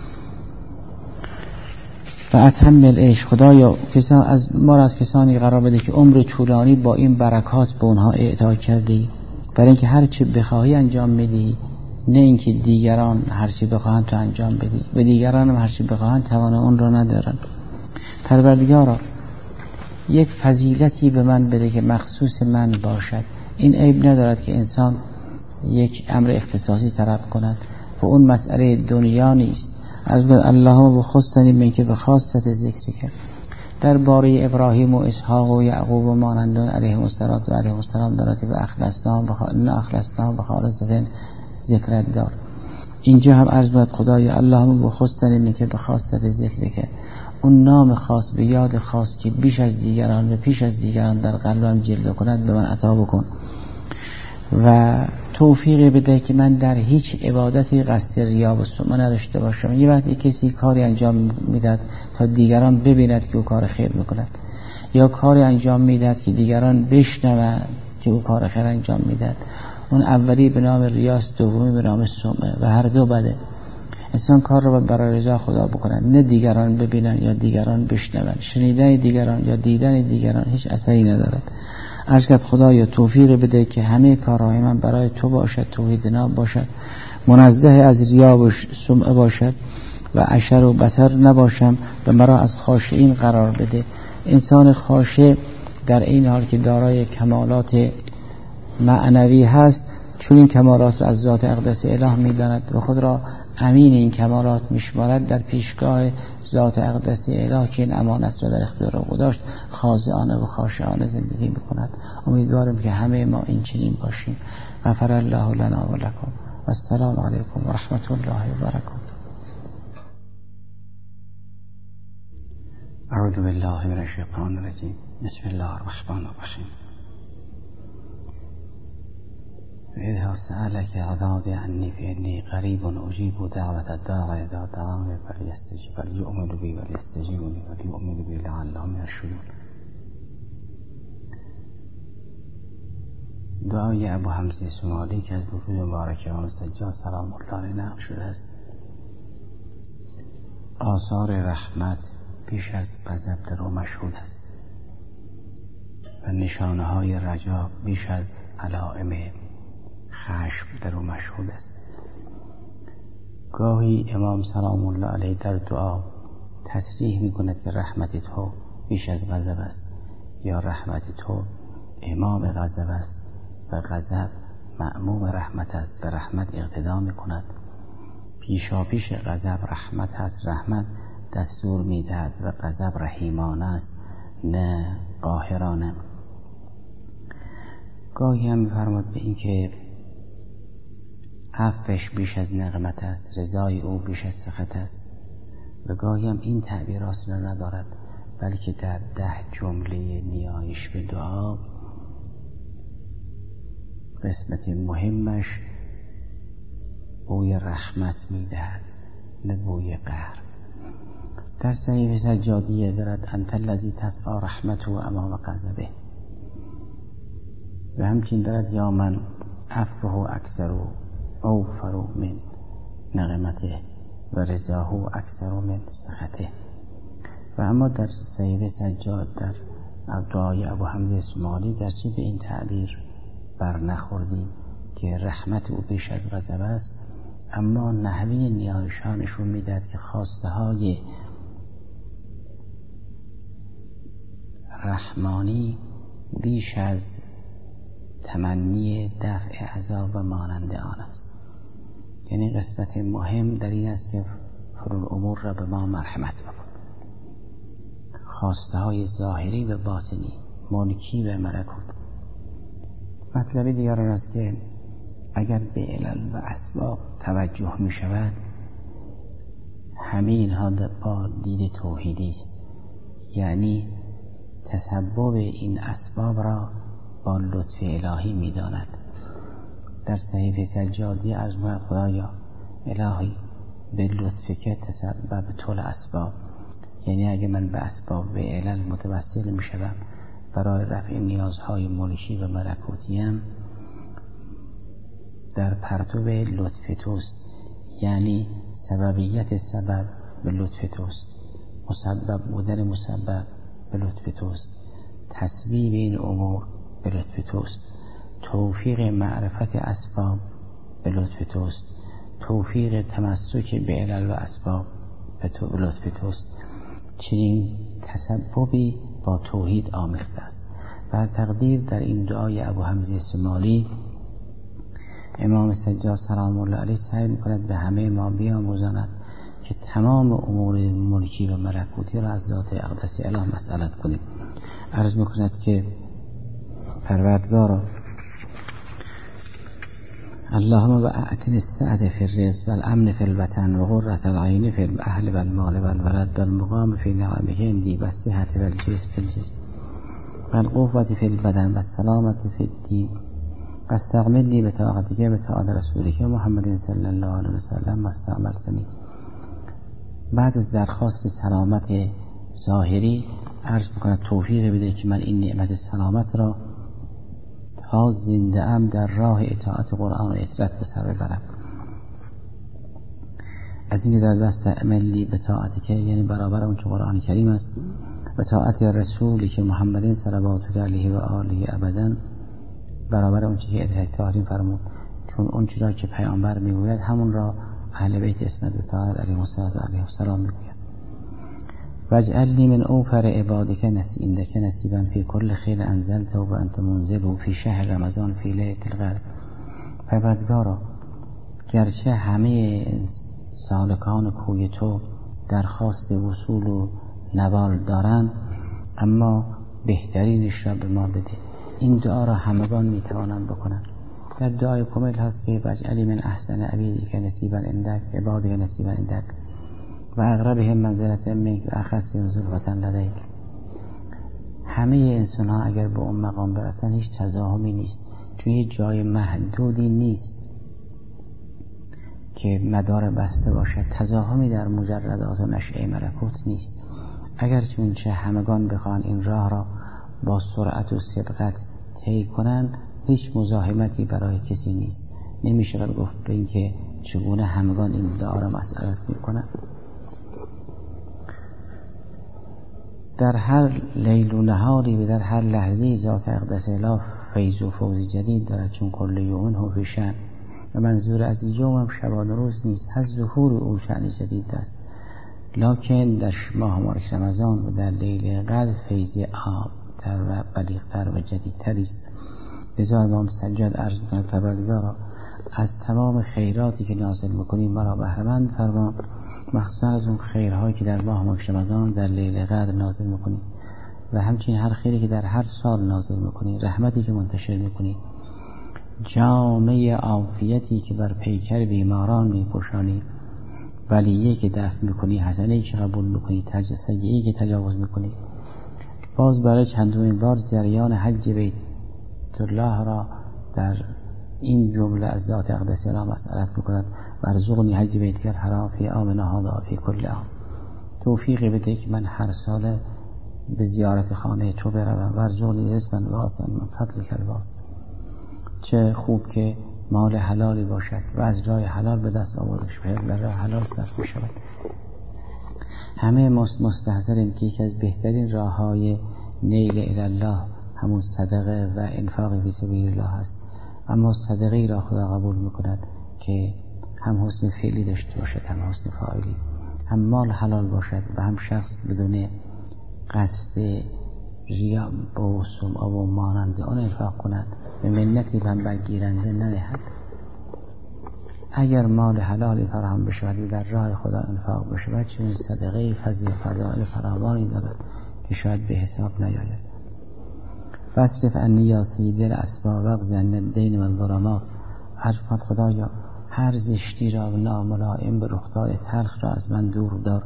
و اتم العیش، خدایا ما را از کسانی قرار بده که عمر طولانی با این برکات به اونها اعطا کردی، برای اینکه هر چی بخواهی انجام میدی، نه اینکه دیگران هر چی بخواهند تو انجام بدی، و دیگران هم هر چی بخواهند توان اون را ندارند. پروردگارا یک فضیلتی به من بده که مخصوص من باشد. این عیب ندارد که انسان یک امر اختصاصی طلب کند و اون مسئله دنیا نیست. از اللهم بخصنی من که به خاصت ذکری کرد در باره ابراهیم و اسحاق و یعقوب و مانندون علیهم السلام دارد و اخلصنا بخالصة ذکرت دار. اینجا هم عرض باد خدای اللهم بخصنی من که به خاصت ذکری کرد، اون نام خاص به یاد خاص که بیش از دیگران و پیش از دیگران در قلبم جلوه کند به من عطا بکن و توفیق بده که من در هیچ عبادتی قصد ریا و سمعه نداشته باشم. یه وقتی کسی کاری انجام میداد تا دیگران ببیند که او کار خیر میکند، یا کاری انجام میداد که دیگران بشنوند که او کار خیر انجام میداد، اون اولی به نام ریاست، دومی به نام سمعه و هر دو بده. انسان کار رو باید برای رضا خدا بکنن، نه دیگران ببینن یا دیگران بشنون. شنیدن دیگران یا دیدن دیگران هیچ اثری ندارد. عرض کرد خدایا توفیق بده که همه کارهای من برای تو باشد، توحید ناب باشد، منزه از ریا و سمعه باشد و عشر و بطر نباشم و مرا از خاشعین قرار بده. انسان خاشع در این حال که دارای کمالات معنوی هست، چون این کمالات را از ذات اقدس اله می‌داند و خود را امین این کمالات میشمارد، در پیشگاه ذات اقدس اله که این امانت را در اختیار او داشت خاضعانه و خاشعانه زندگی میکند. امیدوارم که همه ما این چنین باشیم. غفر الله لنا و لکم و السلام علیکم و رحمت الله و برکاته. اعوذ بالله من الشیطان الرجیم. بسم الله الرحمن الرحیم. إذا سألك عبادي عني فإني قريب أجيب دعوة الداع إذا دعاني فليؤمنوا بي وليستجيبوا لي وليؤمنوا بي لعلهم يرشدون. دعای ابو حمزه سومالی که از وجود مبارک امام سجاد سلام الله علیه نقل شده است. آثار رحمت بیش از غضب در او مشهود است و نشانه های رجا بیش از علائم خشم در او مشهود است. گاهی امام سلام الله علیه در دعا تصریح می کند که رحمت تو بیش از غضب است، یا رحمت تو امام غضب است و غضب مأموم رحمت است، به رحمت اقتدا می‌کند. پیشاپیش غضب رحمت است، رحمت دستور می‌دهد و غضب رحیمانه است نه قاهرانه. گاهی هم می‌فرماد به این که عفوش بیش از نقمت است، رضای او بیش از سخط است، و گاهی هم این تعبیر اصلا ندارد، بلکه در 10 جمله نیایش به دعا قسمت مهمش بوی رحمت میدهد نه بوی قهر. در صحیفه سجادیه دارد انت الذی تسعی رحمته امام غضبه، و همچنین دارد یا من عفوه اکثر اوفر من نقمته و رضاه اکثر من سخطه. و اما در صحیفه سجاد در دعای ابو حمید اسماعیلی گرچه به این تعبیر بر نخوردیم که رحمت او بیش از غضب است، اما نحوه نیایش‌ها نشون میدهد که خواسته های رحمانی بیش از تمنی دفع عذاب و مانند آن است. یعنی قسمت مهم در این است که فرالامور را به ما مرحمت بکن. خواسته های ظاهری و باطنی، ملکی و ملکوت. مطلب دیگر آن است که اگر به علل و اسباب توجه می شود، همه اینها با دید توحیدی است، یعنی تسبب این اسباب را با لطف الهی می داند. در صحیفه سجادی از من خدایا الهی به لطف که تسبب طول اسباب، یعنی اگه من به اسباب و علل متوسل می شدم برای رفع نیازهای ملکی و ملکوتیم، در پرتو لطف توست، یعنی سببیت سبب به لطف توست، مسبب بودن مسبب به لطف توست، تسبیب این امور به لطف توست، توفیق معرفت اسباب به لطف توست، توفیق تمسک به علل و اسباب به لطف توست. چنین تسببی با توحید آمیخته است. بر تقدیر در این دعای ابو حمزه اسماعیلی امام سجاد سلام الله علیه سعی می‌کند به همه ما بیاموزاند که تمام امور ملکی و ملکوتی را از ذات اقدس اله مسئلت کنیم. عرض می‌کند که پروردگارا اللهم واعطني السعة في الرزق والامن في الوطن وقرة العين في الاهل والمال والولد والمقام في نعمه عندي والصحة والجسم في الجسم والقوة في البدن والسلامة في الدين واستعملني بطاعتك وطاعة رسولك محمد صلی الله علیه وسلم واستعملتني. بعد از درخواست سلامت ظاهری عرض می‌کند توفیق بده که من این نعمت سلامت را تا زنده ام در راه اطاعت قرآن و اطاعت به سر ببرم. از این در دست عملی به طاعتی که یعنی برابر اون چه قرآن کریم است و طاعت رسولی که محمدین صلوات علیه و آله ابدا برابر اون چه که ادراک تحریم فرمود، چون اون چیزا که پیامبر میگوید همون را اهل بیت اسمت و طاعت علیهم السلام میگوید. واجعلنی من اوفر عبادک عندک نصیبا فی کل خیر انزلته و انت منزله فی شهر رمضان فی لیلة القدر. پروردگارا گرچه همه سالکان کوی تو درخواست وصول و نوال دارند، اما بهترینش را به ما بده. این دعا را همگان میتوانند بکنند. در دعای کامل هست که واجعلی من احسن عبیدک نصیبا عندک عبادک نصیبا عندک و اقربهم منزلة منک و اخصهم زلفة لدیک. همه انسان ها اگر به اون مقام برسن هیچ تزاحمی نیست، چون هیچ جای محدودی نیست که مدار بسته باشد. تزاحمی در مجردات و نشأه ملکوت نیست. اگر چون چه همگان بخوان این راه را با سرعت و صدقت طی کنند، هیچ مزاحمتی برای کسی نیست. نمیشه گفت به این که چگونه همگان این دعا را مسئلت میکنند. در هر لیل و نهاری و در هر لحظه ذات اقدس اله فیض و فوزی جدید دارد، چون کل یوم هو فی شأن. و منظور از این یوم هم شبان روز نیست، از ظهور او شأن جدید است. لکن در ماه مبارک رمضان و در لیل قدر فیض عام‌تر و بلیغ‌تر و جدیدتر است. لذا امام سجاد عرض می‌کند پروردگارا از تمام خیراتی که نازل می‌کنی مرا بهره مند فرما، مخصوصا از اون خیرهایی که در ماه مبارک رمضان در لیل قدر نازل می‌کنی و همچنین هر خیری که در هر سال نازل می‌کنی، رحمتی که منتشر می‌کنی، جامعه عافیتی که بر پیکر بیماران می‌پوشانی، بلیه که دفع می‌کنی، حسنه‌ای که قبول می‌کنی، سیئه‌ای که تجاوز می‌کنی. باز برای چندمین بار جریان حج بیت الله را در این جمله از ذات اقدس را مسئلت می‌کند: ورزقنی حج بیتک الحرام فی عامنا هذا فی کل عام. توفیقی بده که من هر سال به زیارت خانه تو بروم. ورزقنی رزقا واسعا من فضلک الواسع. چه خوب که مال حلالی باشد و از راه حلال به دست آورده شود، در راه حلال صرف می شود. همه مستحضریم که یکی از بهترین راه‌های نیل الی الله همون صدقه و انفاق فی سبیل الله است. اما صدقه‌ای را خدا قبول می‌کند که هم حسن فعلی داشته باشد، هم حسن فاعلی، هم مال حلال باشد و هم شخص بدون قصد ریا و سمعه و مانند آن انفاق کند، به منتی و برگیرنده ندهد. اگر مال حلالی فراهم بشود و در راه خدا انفاق بشود، چون صدقه فضائل فراوانی دارد که شاید به حساب نیاید. فاصرف عنی یا سیدی الاسباب واقض عنی الدین والغرامات. عرفت خدایا هر زشتی را و ناملائم به رخدار تلخ را از من دور دار.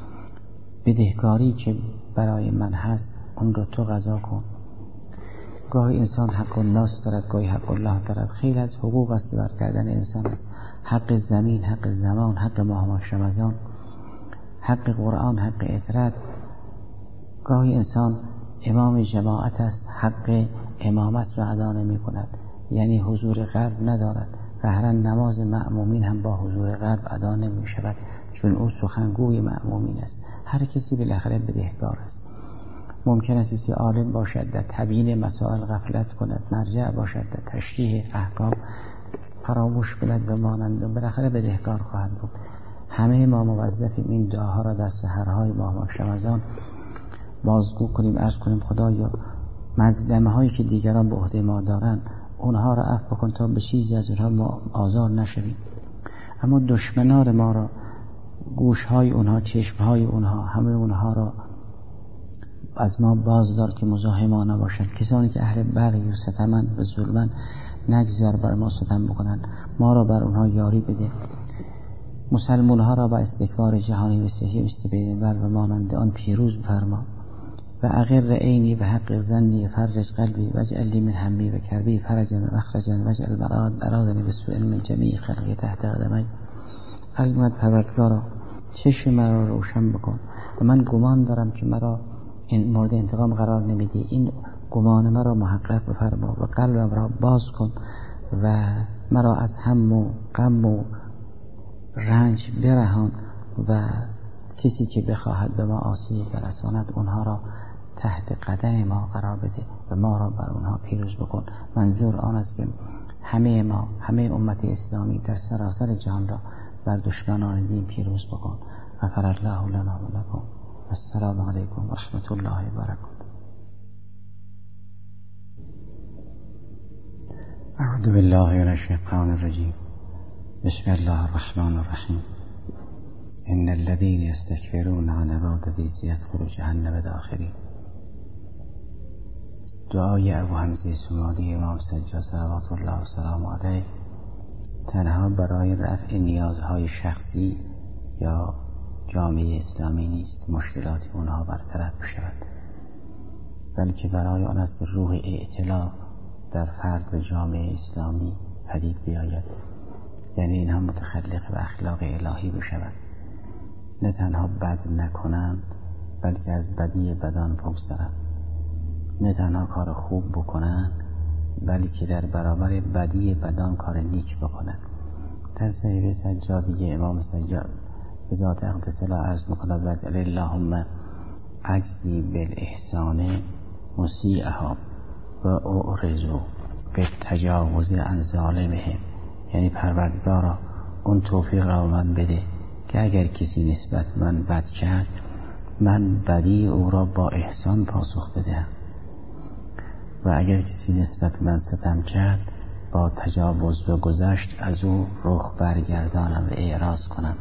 بدهکاری که برای من هست اون رو تو قضا کن. گاهی انسان حق الناس دارد، گاهی حق الله دارد. خیلی از حقوق است که بر کردن انسان است: حق زمین، حق زمان، حق ماه مبارک رمضان، حق قرآن، حق اطرت. گاهی انسان امام جماعت است، حق امامت را ادا نمی کند، یعنی حضور قلب ندارد. قهرا نماز مأمومین هم با حضور قلب ادا نمی شود، چون او سخنگوی مأمومین است. هر کسی بالاخره بدهکار است. ممکن است کسی عالم باشد، در تبیین مسائل غفلت کند، مرجع باشد، در تشریح احکام فراموش کند و مانند، و بالاخره بدهکار خواهد بود. همه ما موظفیم این دعاها را در سحرهای ماه مبارک رمضان بازگو کنیم، عرض کنیم خدایا مظلمه هایی که دیگران به عهده ما دارن اونها را عفو بکن تا به چیزی از اونها ما آزار نشویم. اما دشمنان ما را، گوشهای اونها، چشمهای اونها، همه اونها را از ما بازدار که مزاحم ما نباشند. کسانی که اهل بغی و ستمن و ظلمن، نگذار بر ما ستم بکنند، ما را بر اونها یاری بده. مسلمان ها را با استکبار جهانی و سیاسی مستبد و مانند آن پیروز فرما. و اقر عینی و حق ظنی فرج قلبی واجعل لی من همی و کربی فرجا و مخرجا واجعل برادنی بسوء من جمیع خلقی تحت قدمی. عرض می‌کند پروردگارا چشم مرا روشن بکن و من گمان دارم که مرا این مورد انتقام قرار نمیدی، این گمان مرا محقق بفرما و قلبم را باز کن و مرا از هم و غم و رنج برهان و کسی که بخواهد به ما آسیب برساند اونها را تحت قدم ما قرار بده و ما را بر اونها پیروز بکن. منظور آن است که همه ما، همه امت اسلامی در سراسر جهان را بر دشمنان دین پیروز بکن. غفر الله لنا و لکم. السلام علیکم و رحمت الله و برکاته. اعوذ بالله من الشیطان الرجیم. بسم الله الرحمن الرحیم. ان الذين يستكبرون عن عبادتي سيدخلوا جهنم داخرين. دعای ابو حمزه سمالی امام سجاد صلوات الله و سلام علیه تنها برای رفع نیازهای شخصی یا جامعه اسلامی نیست، مشکلات اونها برطرف بشود، بلکه برای آن است که روح ائتلاف در فرد و جامعه اسلامی پدید بیاید، یعنی اینها متخلق به اخلاق الهی بشود، نه تنها بد نکنند بلکه از بدی بدان بگذرند، نه تنها کار خوب بکنند بلکه در برابر بدی بدان کار نیک بکنند. در صحیفه سجادیه امام سجاد به ذات اقدس لا عرض میکند: واجعل اللهم اجزی بالاحسان مسیئها و اعرضوا بالتجاوز عن ظالمهم. یعنی پروردگارا اون توفیق را من بده که اگر کسی نسبت من بد کرد من بدی او را با احسان پاسخ بدهم و اگر کسی نسبت من ستم کرد با تجاوز و گذشت از او رخ برگردانم و اعراض کنم.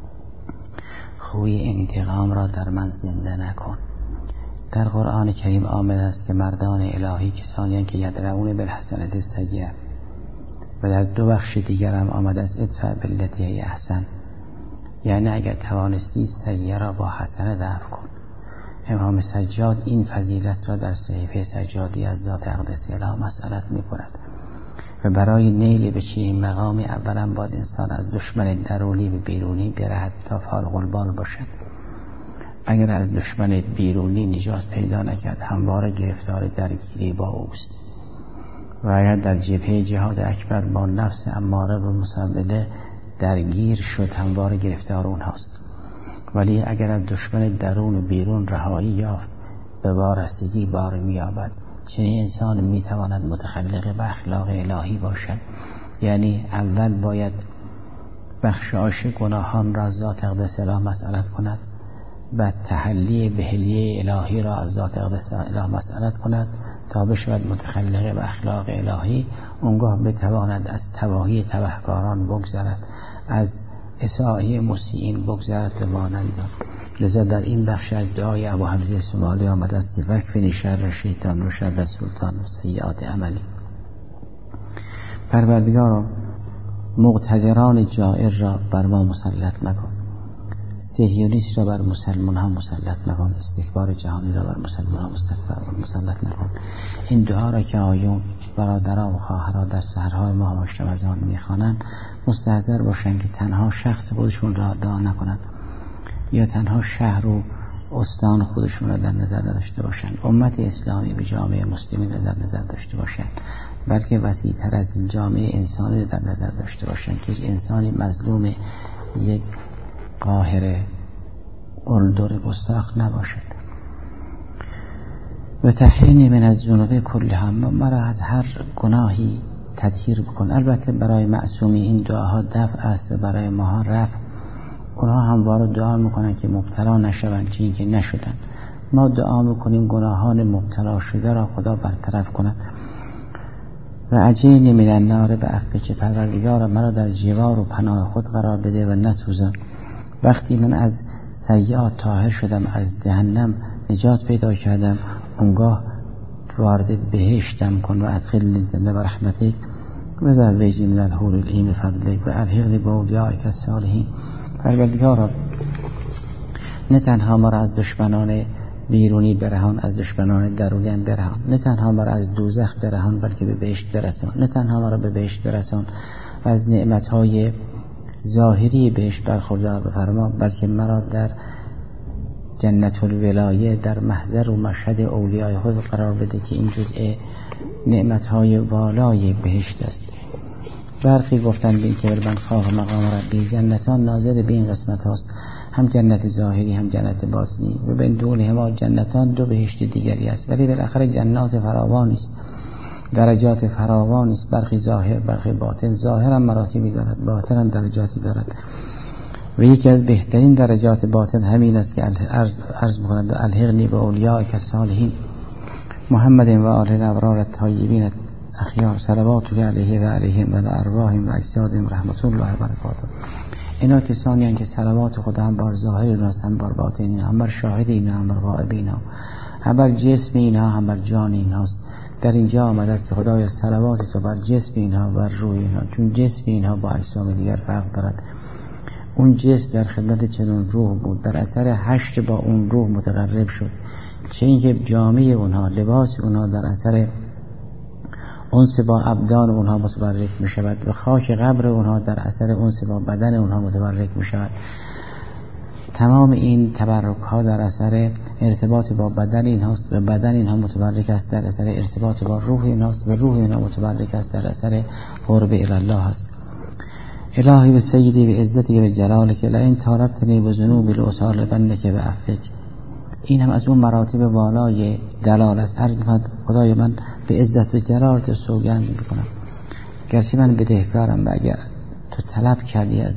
خوی انتقام را در من زنده نکن. در قرآن کریم آمده است که مردان الهی کسانی که یدرؤون بالحسنة السیئة و در دو بخش دیگر هم آمده است ادفع بالتی هی احسن، یعنی اگر توانستی سیئه را با حسنه دفع کن. امام سجاد این فضیلت را در صحیفه سجادی از ذات اقدس اله مسئلت می کند و برای نیل به چنین مقامی اولا باید انسان از دشمن درونی به بیرونی برهد تا فارغ البال باشد. اگر از دشمن بیرونی نجات پیدا نکرد همواره گرفتار درگیری با اوست و اگر در جبهه جهاد اکبر با نفس اماره و مسوله درگیر شد همواره گرفتار اونهاست. ولی اگر از دشمن درون و بیرون رهایی یافت به وارستگی بار می‌یابد. چنین انسان میتواند متخلق به اخلاق الهی باشد، یعنی اول باید بخشایش گناهان را از ذات اقدس اله مسئلت کند، بعد تحلی بهلیه الهی را از ذات اقدس اله مسئلت کند تا بشود متخلق به اخلاق الهی. اونگاه بتواند از تباهی تبهکاران بگذرد، از اساءه مسیئین بگذرد و مانند. لذا در این بخش از دعای ابو حمزه سمالی آمده است که وکفنی شر شیطان و شر سلطان و سیئات عملی. پروردگارا مقتدران جائر را بر ما مسلط مکن، صهیونیست را بر مسلمان ها مسلط مکن، استکبار جهانی را بر مسلمان ها مسلط مکن. این دعا را که آیون برادران و خواهران در سحرهای ماه مشت رمضان میخوانند مستحضر باشند که تنها شخص خودشون را دعا نکنند یا تنها شهر و استان خودشون را در نظر نداشته باشند، امت اسلامی به جامعه مسلمین را در نظر داشته باشند، بلکه وسیع‌تر از این جامعه انسانی را در نظر داشته باشند که انسانی مظلوم یک قاهر قلدر گستاخ نباشد. و تحرینی من از ذنوب کلها، مرا از هر گناهی تطهیر بکن. البته برای معصومی این دعاها دفع است و برای ماها رفع. اونها همواره دعا میکنن که مبتلا نشوند چه اینکه نشدن. ما دعا میکنیم گناهان مبتلا شده را خدا برطرف کند. و عجینی من النار به عفو، که پروردگار مرا در جوار و پناه خود قرار بده و نسوزان. وقتی من از سیئات طاهر شدم، از جهنم نجات پیدا کردم، اونگاه وارد بهشتم کن و ادخلنی الجنة برحمتک و زوجنی من الحور العین بفضلک و الحقنی باولیائک الصالحین. پروردگارا نه تنها ما را از دشمنان بیرونی برهان، از دشمنان درونی هم برهان. نه تنها ما را از دوزخ برهان بلکه به بهشت برسان. نه تنها ما را به بهشت برسان و از نعمتهای ظاهری بهشت برخوردار بفرما، بلکه مرا در جنت الولایه در محضر و مشهد اولیای خود قرار بده که این جزء نعمتهای والای بهشت است. برخی گفتن به این که من خواه مقام ربی، جنتان ناظر به این قسمت هاست، هم جنت ظاهری هم جنت باطنی، و بین دون هما جنتان دو بهشت دیگری است، ولی بالاخره جنات فراوانی است، درجات فراوانی است، برخی ظاهر برخی باطن. ظاهر هم مراتبی دارد، باطن هم درجاتی دارد و یکی از بهترین درجات باطن همین است که عرض می‌کنند الحقنی به اولیائک الصالحین محمد و آل الابرار الطیبین اخیار صلوات علیه و علیهم و ارواحهم و اجسادهم رحمت الله و برکاته. اینا کسانی هستند که صلوات خدا هم بر ظاهر اینا هم بر باطن اینا، هم بر شاهد اینا هم بر غائب اینا، هم بر جسم اینا هم بر جان ایناست. در اینجا آمده است که خدایا صلوات تو بر جسم اینها و بر روح اینها، چون جسم اینها با اجسام دیگر فرق دارد. اون جسم در خدمت چنون روح بود، در اثر حشر با اون روح متقرب شد، چه اینکه جامعه اونها لباس اونها در اثر انس با ابدان اونها متبرک می شود و خاک قبر اونها در اثر انس با بدن اونها متبرک می شود. تمام این تبرک ها در اثر ارتباط با بدن این هاست و بدن اینها متبرک است در اثر ارتباط با روح این هاست و روح اینها متبرک است در اثر قرب الله هست. الهی به سیدی به عزتی به جلالک لئن طالبتنی بذنوبی لأطالبنک بعفوک. این هم از اون مراتب والای دلال است. عرض می‌کند خدای من به عزت و جلالت سوگند می‌کنم، گرچه من بدهکارم و اگر تو طلب کردی از من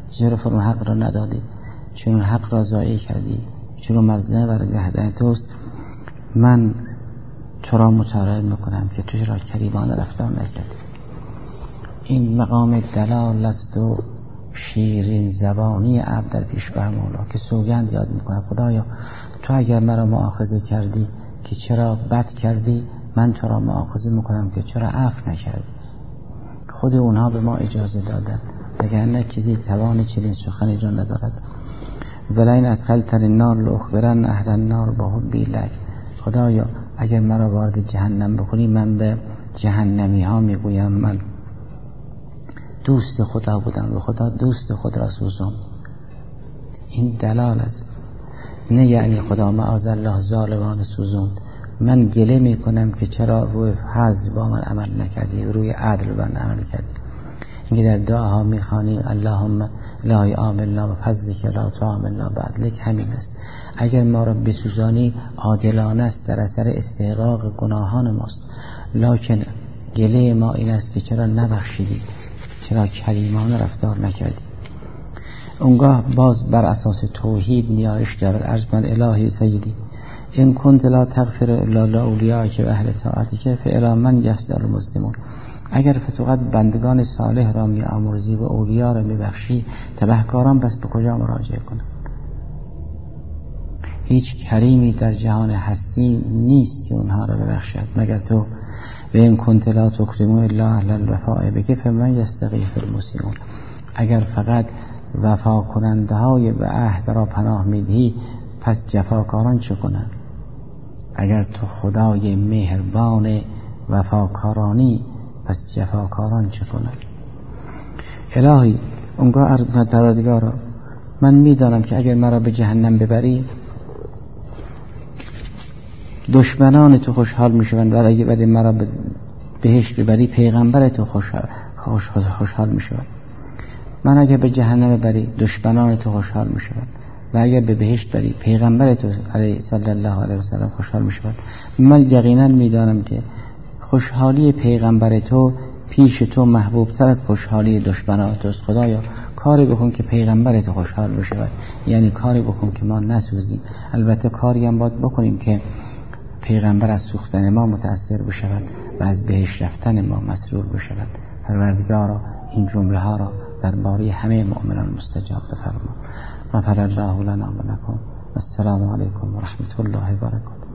چرا فرون حق را ندادی، چون حق را ضایع کردی، چون مزنه و گهدن توست. من تو را مطالعه میکنم که تو را کریمانه رفتار نکردی. این مقام دلال است و شیرین زبانی عبد در پیشگاه مولا که سوگند یاد میکند خدایا تو اگر مرا مؤاخذه کردی که چرا بد کردی، من تو را مؤاخذه میکنم که چرا عفو نکردی. خود اونها به ما اجازه دادن، وگرنه کسی توان چنین سخنی را ندارد. ولئن ادخلتنی النار لاخبرن اهل النار بحبی لک. خدایا اگر مرا وارد جهنم بکنی، من به جهنمی ها میگویم من دوست خدا بودم و خدا دوست خود را سوزاند. این دلال است، نه یعنی خدا معاذالله ظالمان سوزاند. من گله میکنم که چرا روی فضل با من عمل نکردی، روی عدل با من عمل کردی. اینکه در دعاها میخوانیم اللهم الهی عاملنا و فضلک لا تعاملنا بعدلک، همین است. اگر ما را بسوزانی عادلانه است، در اثر استحقاق گناهان ماست. لکن گله ما این است که چرا نبخشیدی، چرا کریمانه رفتار نکردی. اونگاه باز بر اساس توحید نیایش دارد. عرض من الهی سیدی این کنت لا تغفر الا لاولیائک و اهل طاعتک فالی من یفعل المسلمون. اگر فتوقت بندگان صالح را می‌آمرزی و اولیا را می‌بخشی، تبهکاران بس به کجا مراجعه کنند؟ هیچ کریمی در جهان هستی نیست که اونها را ببخشد مگر تو. و این کنت لا تکرموا الا اهل الوفاء بک فمن یستغیث المسیئون. اگر فقط وفا کننده های به عهد را پناه میدهی، پس جفاکاران چه کنند؟ اگر تو خدای مهربان وفاکارانی، پس جفاکاران چه کنند؟ الهی اونگاه عرض کند پروردگارا من میدانم که اگر مرا به جهنم ببری، دشمنان تو خوشحال میشوند، و اگر مرا به بهشت ببری، پیغمبر تو خوشحال میشوند. من اگر به جهنم ببری، دشمنان تو خوشحال میشوند، و اگر به بهشت بری، پیغمبر تو صلی الله علیه و سلم خوشحال میشوند. من یقینا میدانم که خوشحالی پیغمبر تو پیش تو محبوب تر از خوشحالی دشمنان توست. خدایا کاری بکن که پیغمبر تو خوشحال بشود، یعنی کاری بکن که ما نسوزیم. البته کاری هم باید بکنیم که پیغمبر از سوختن ما متأثر بشود و از بهشت رفتن ما مسرور بشود. پروردگارا این جمله ها را درباره همه مؤمنان مستجاب بفرما. غفر الله لنا و لکم. السلام علیکم و رحمت الله و برکاته.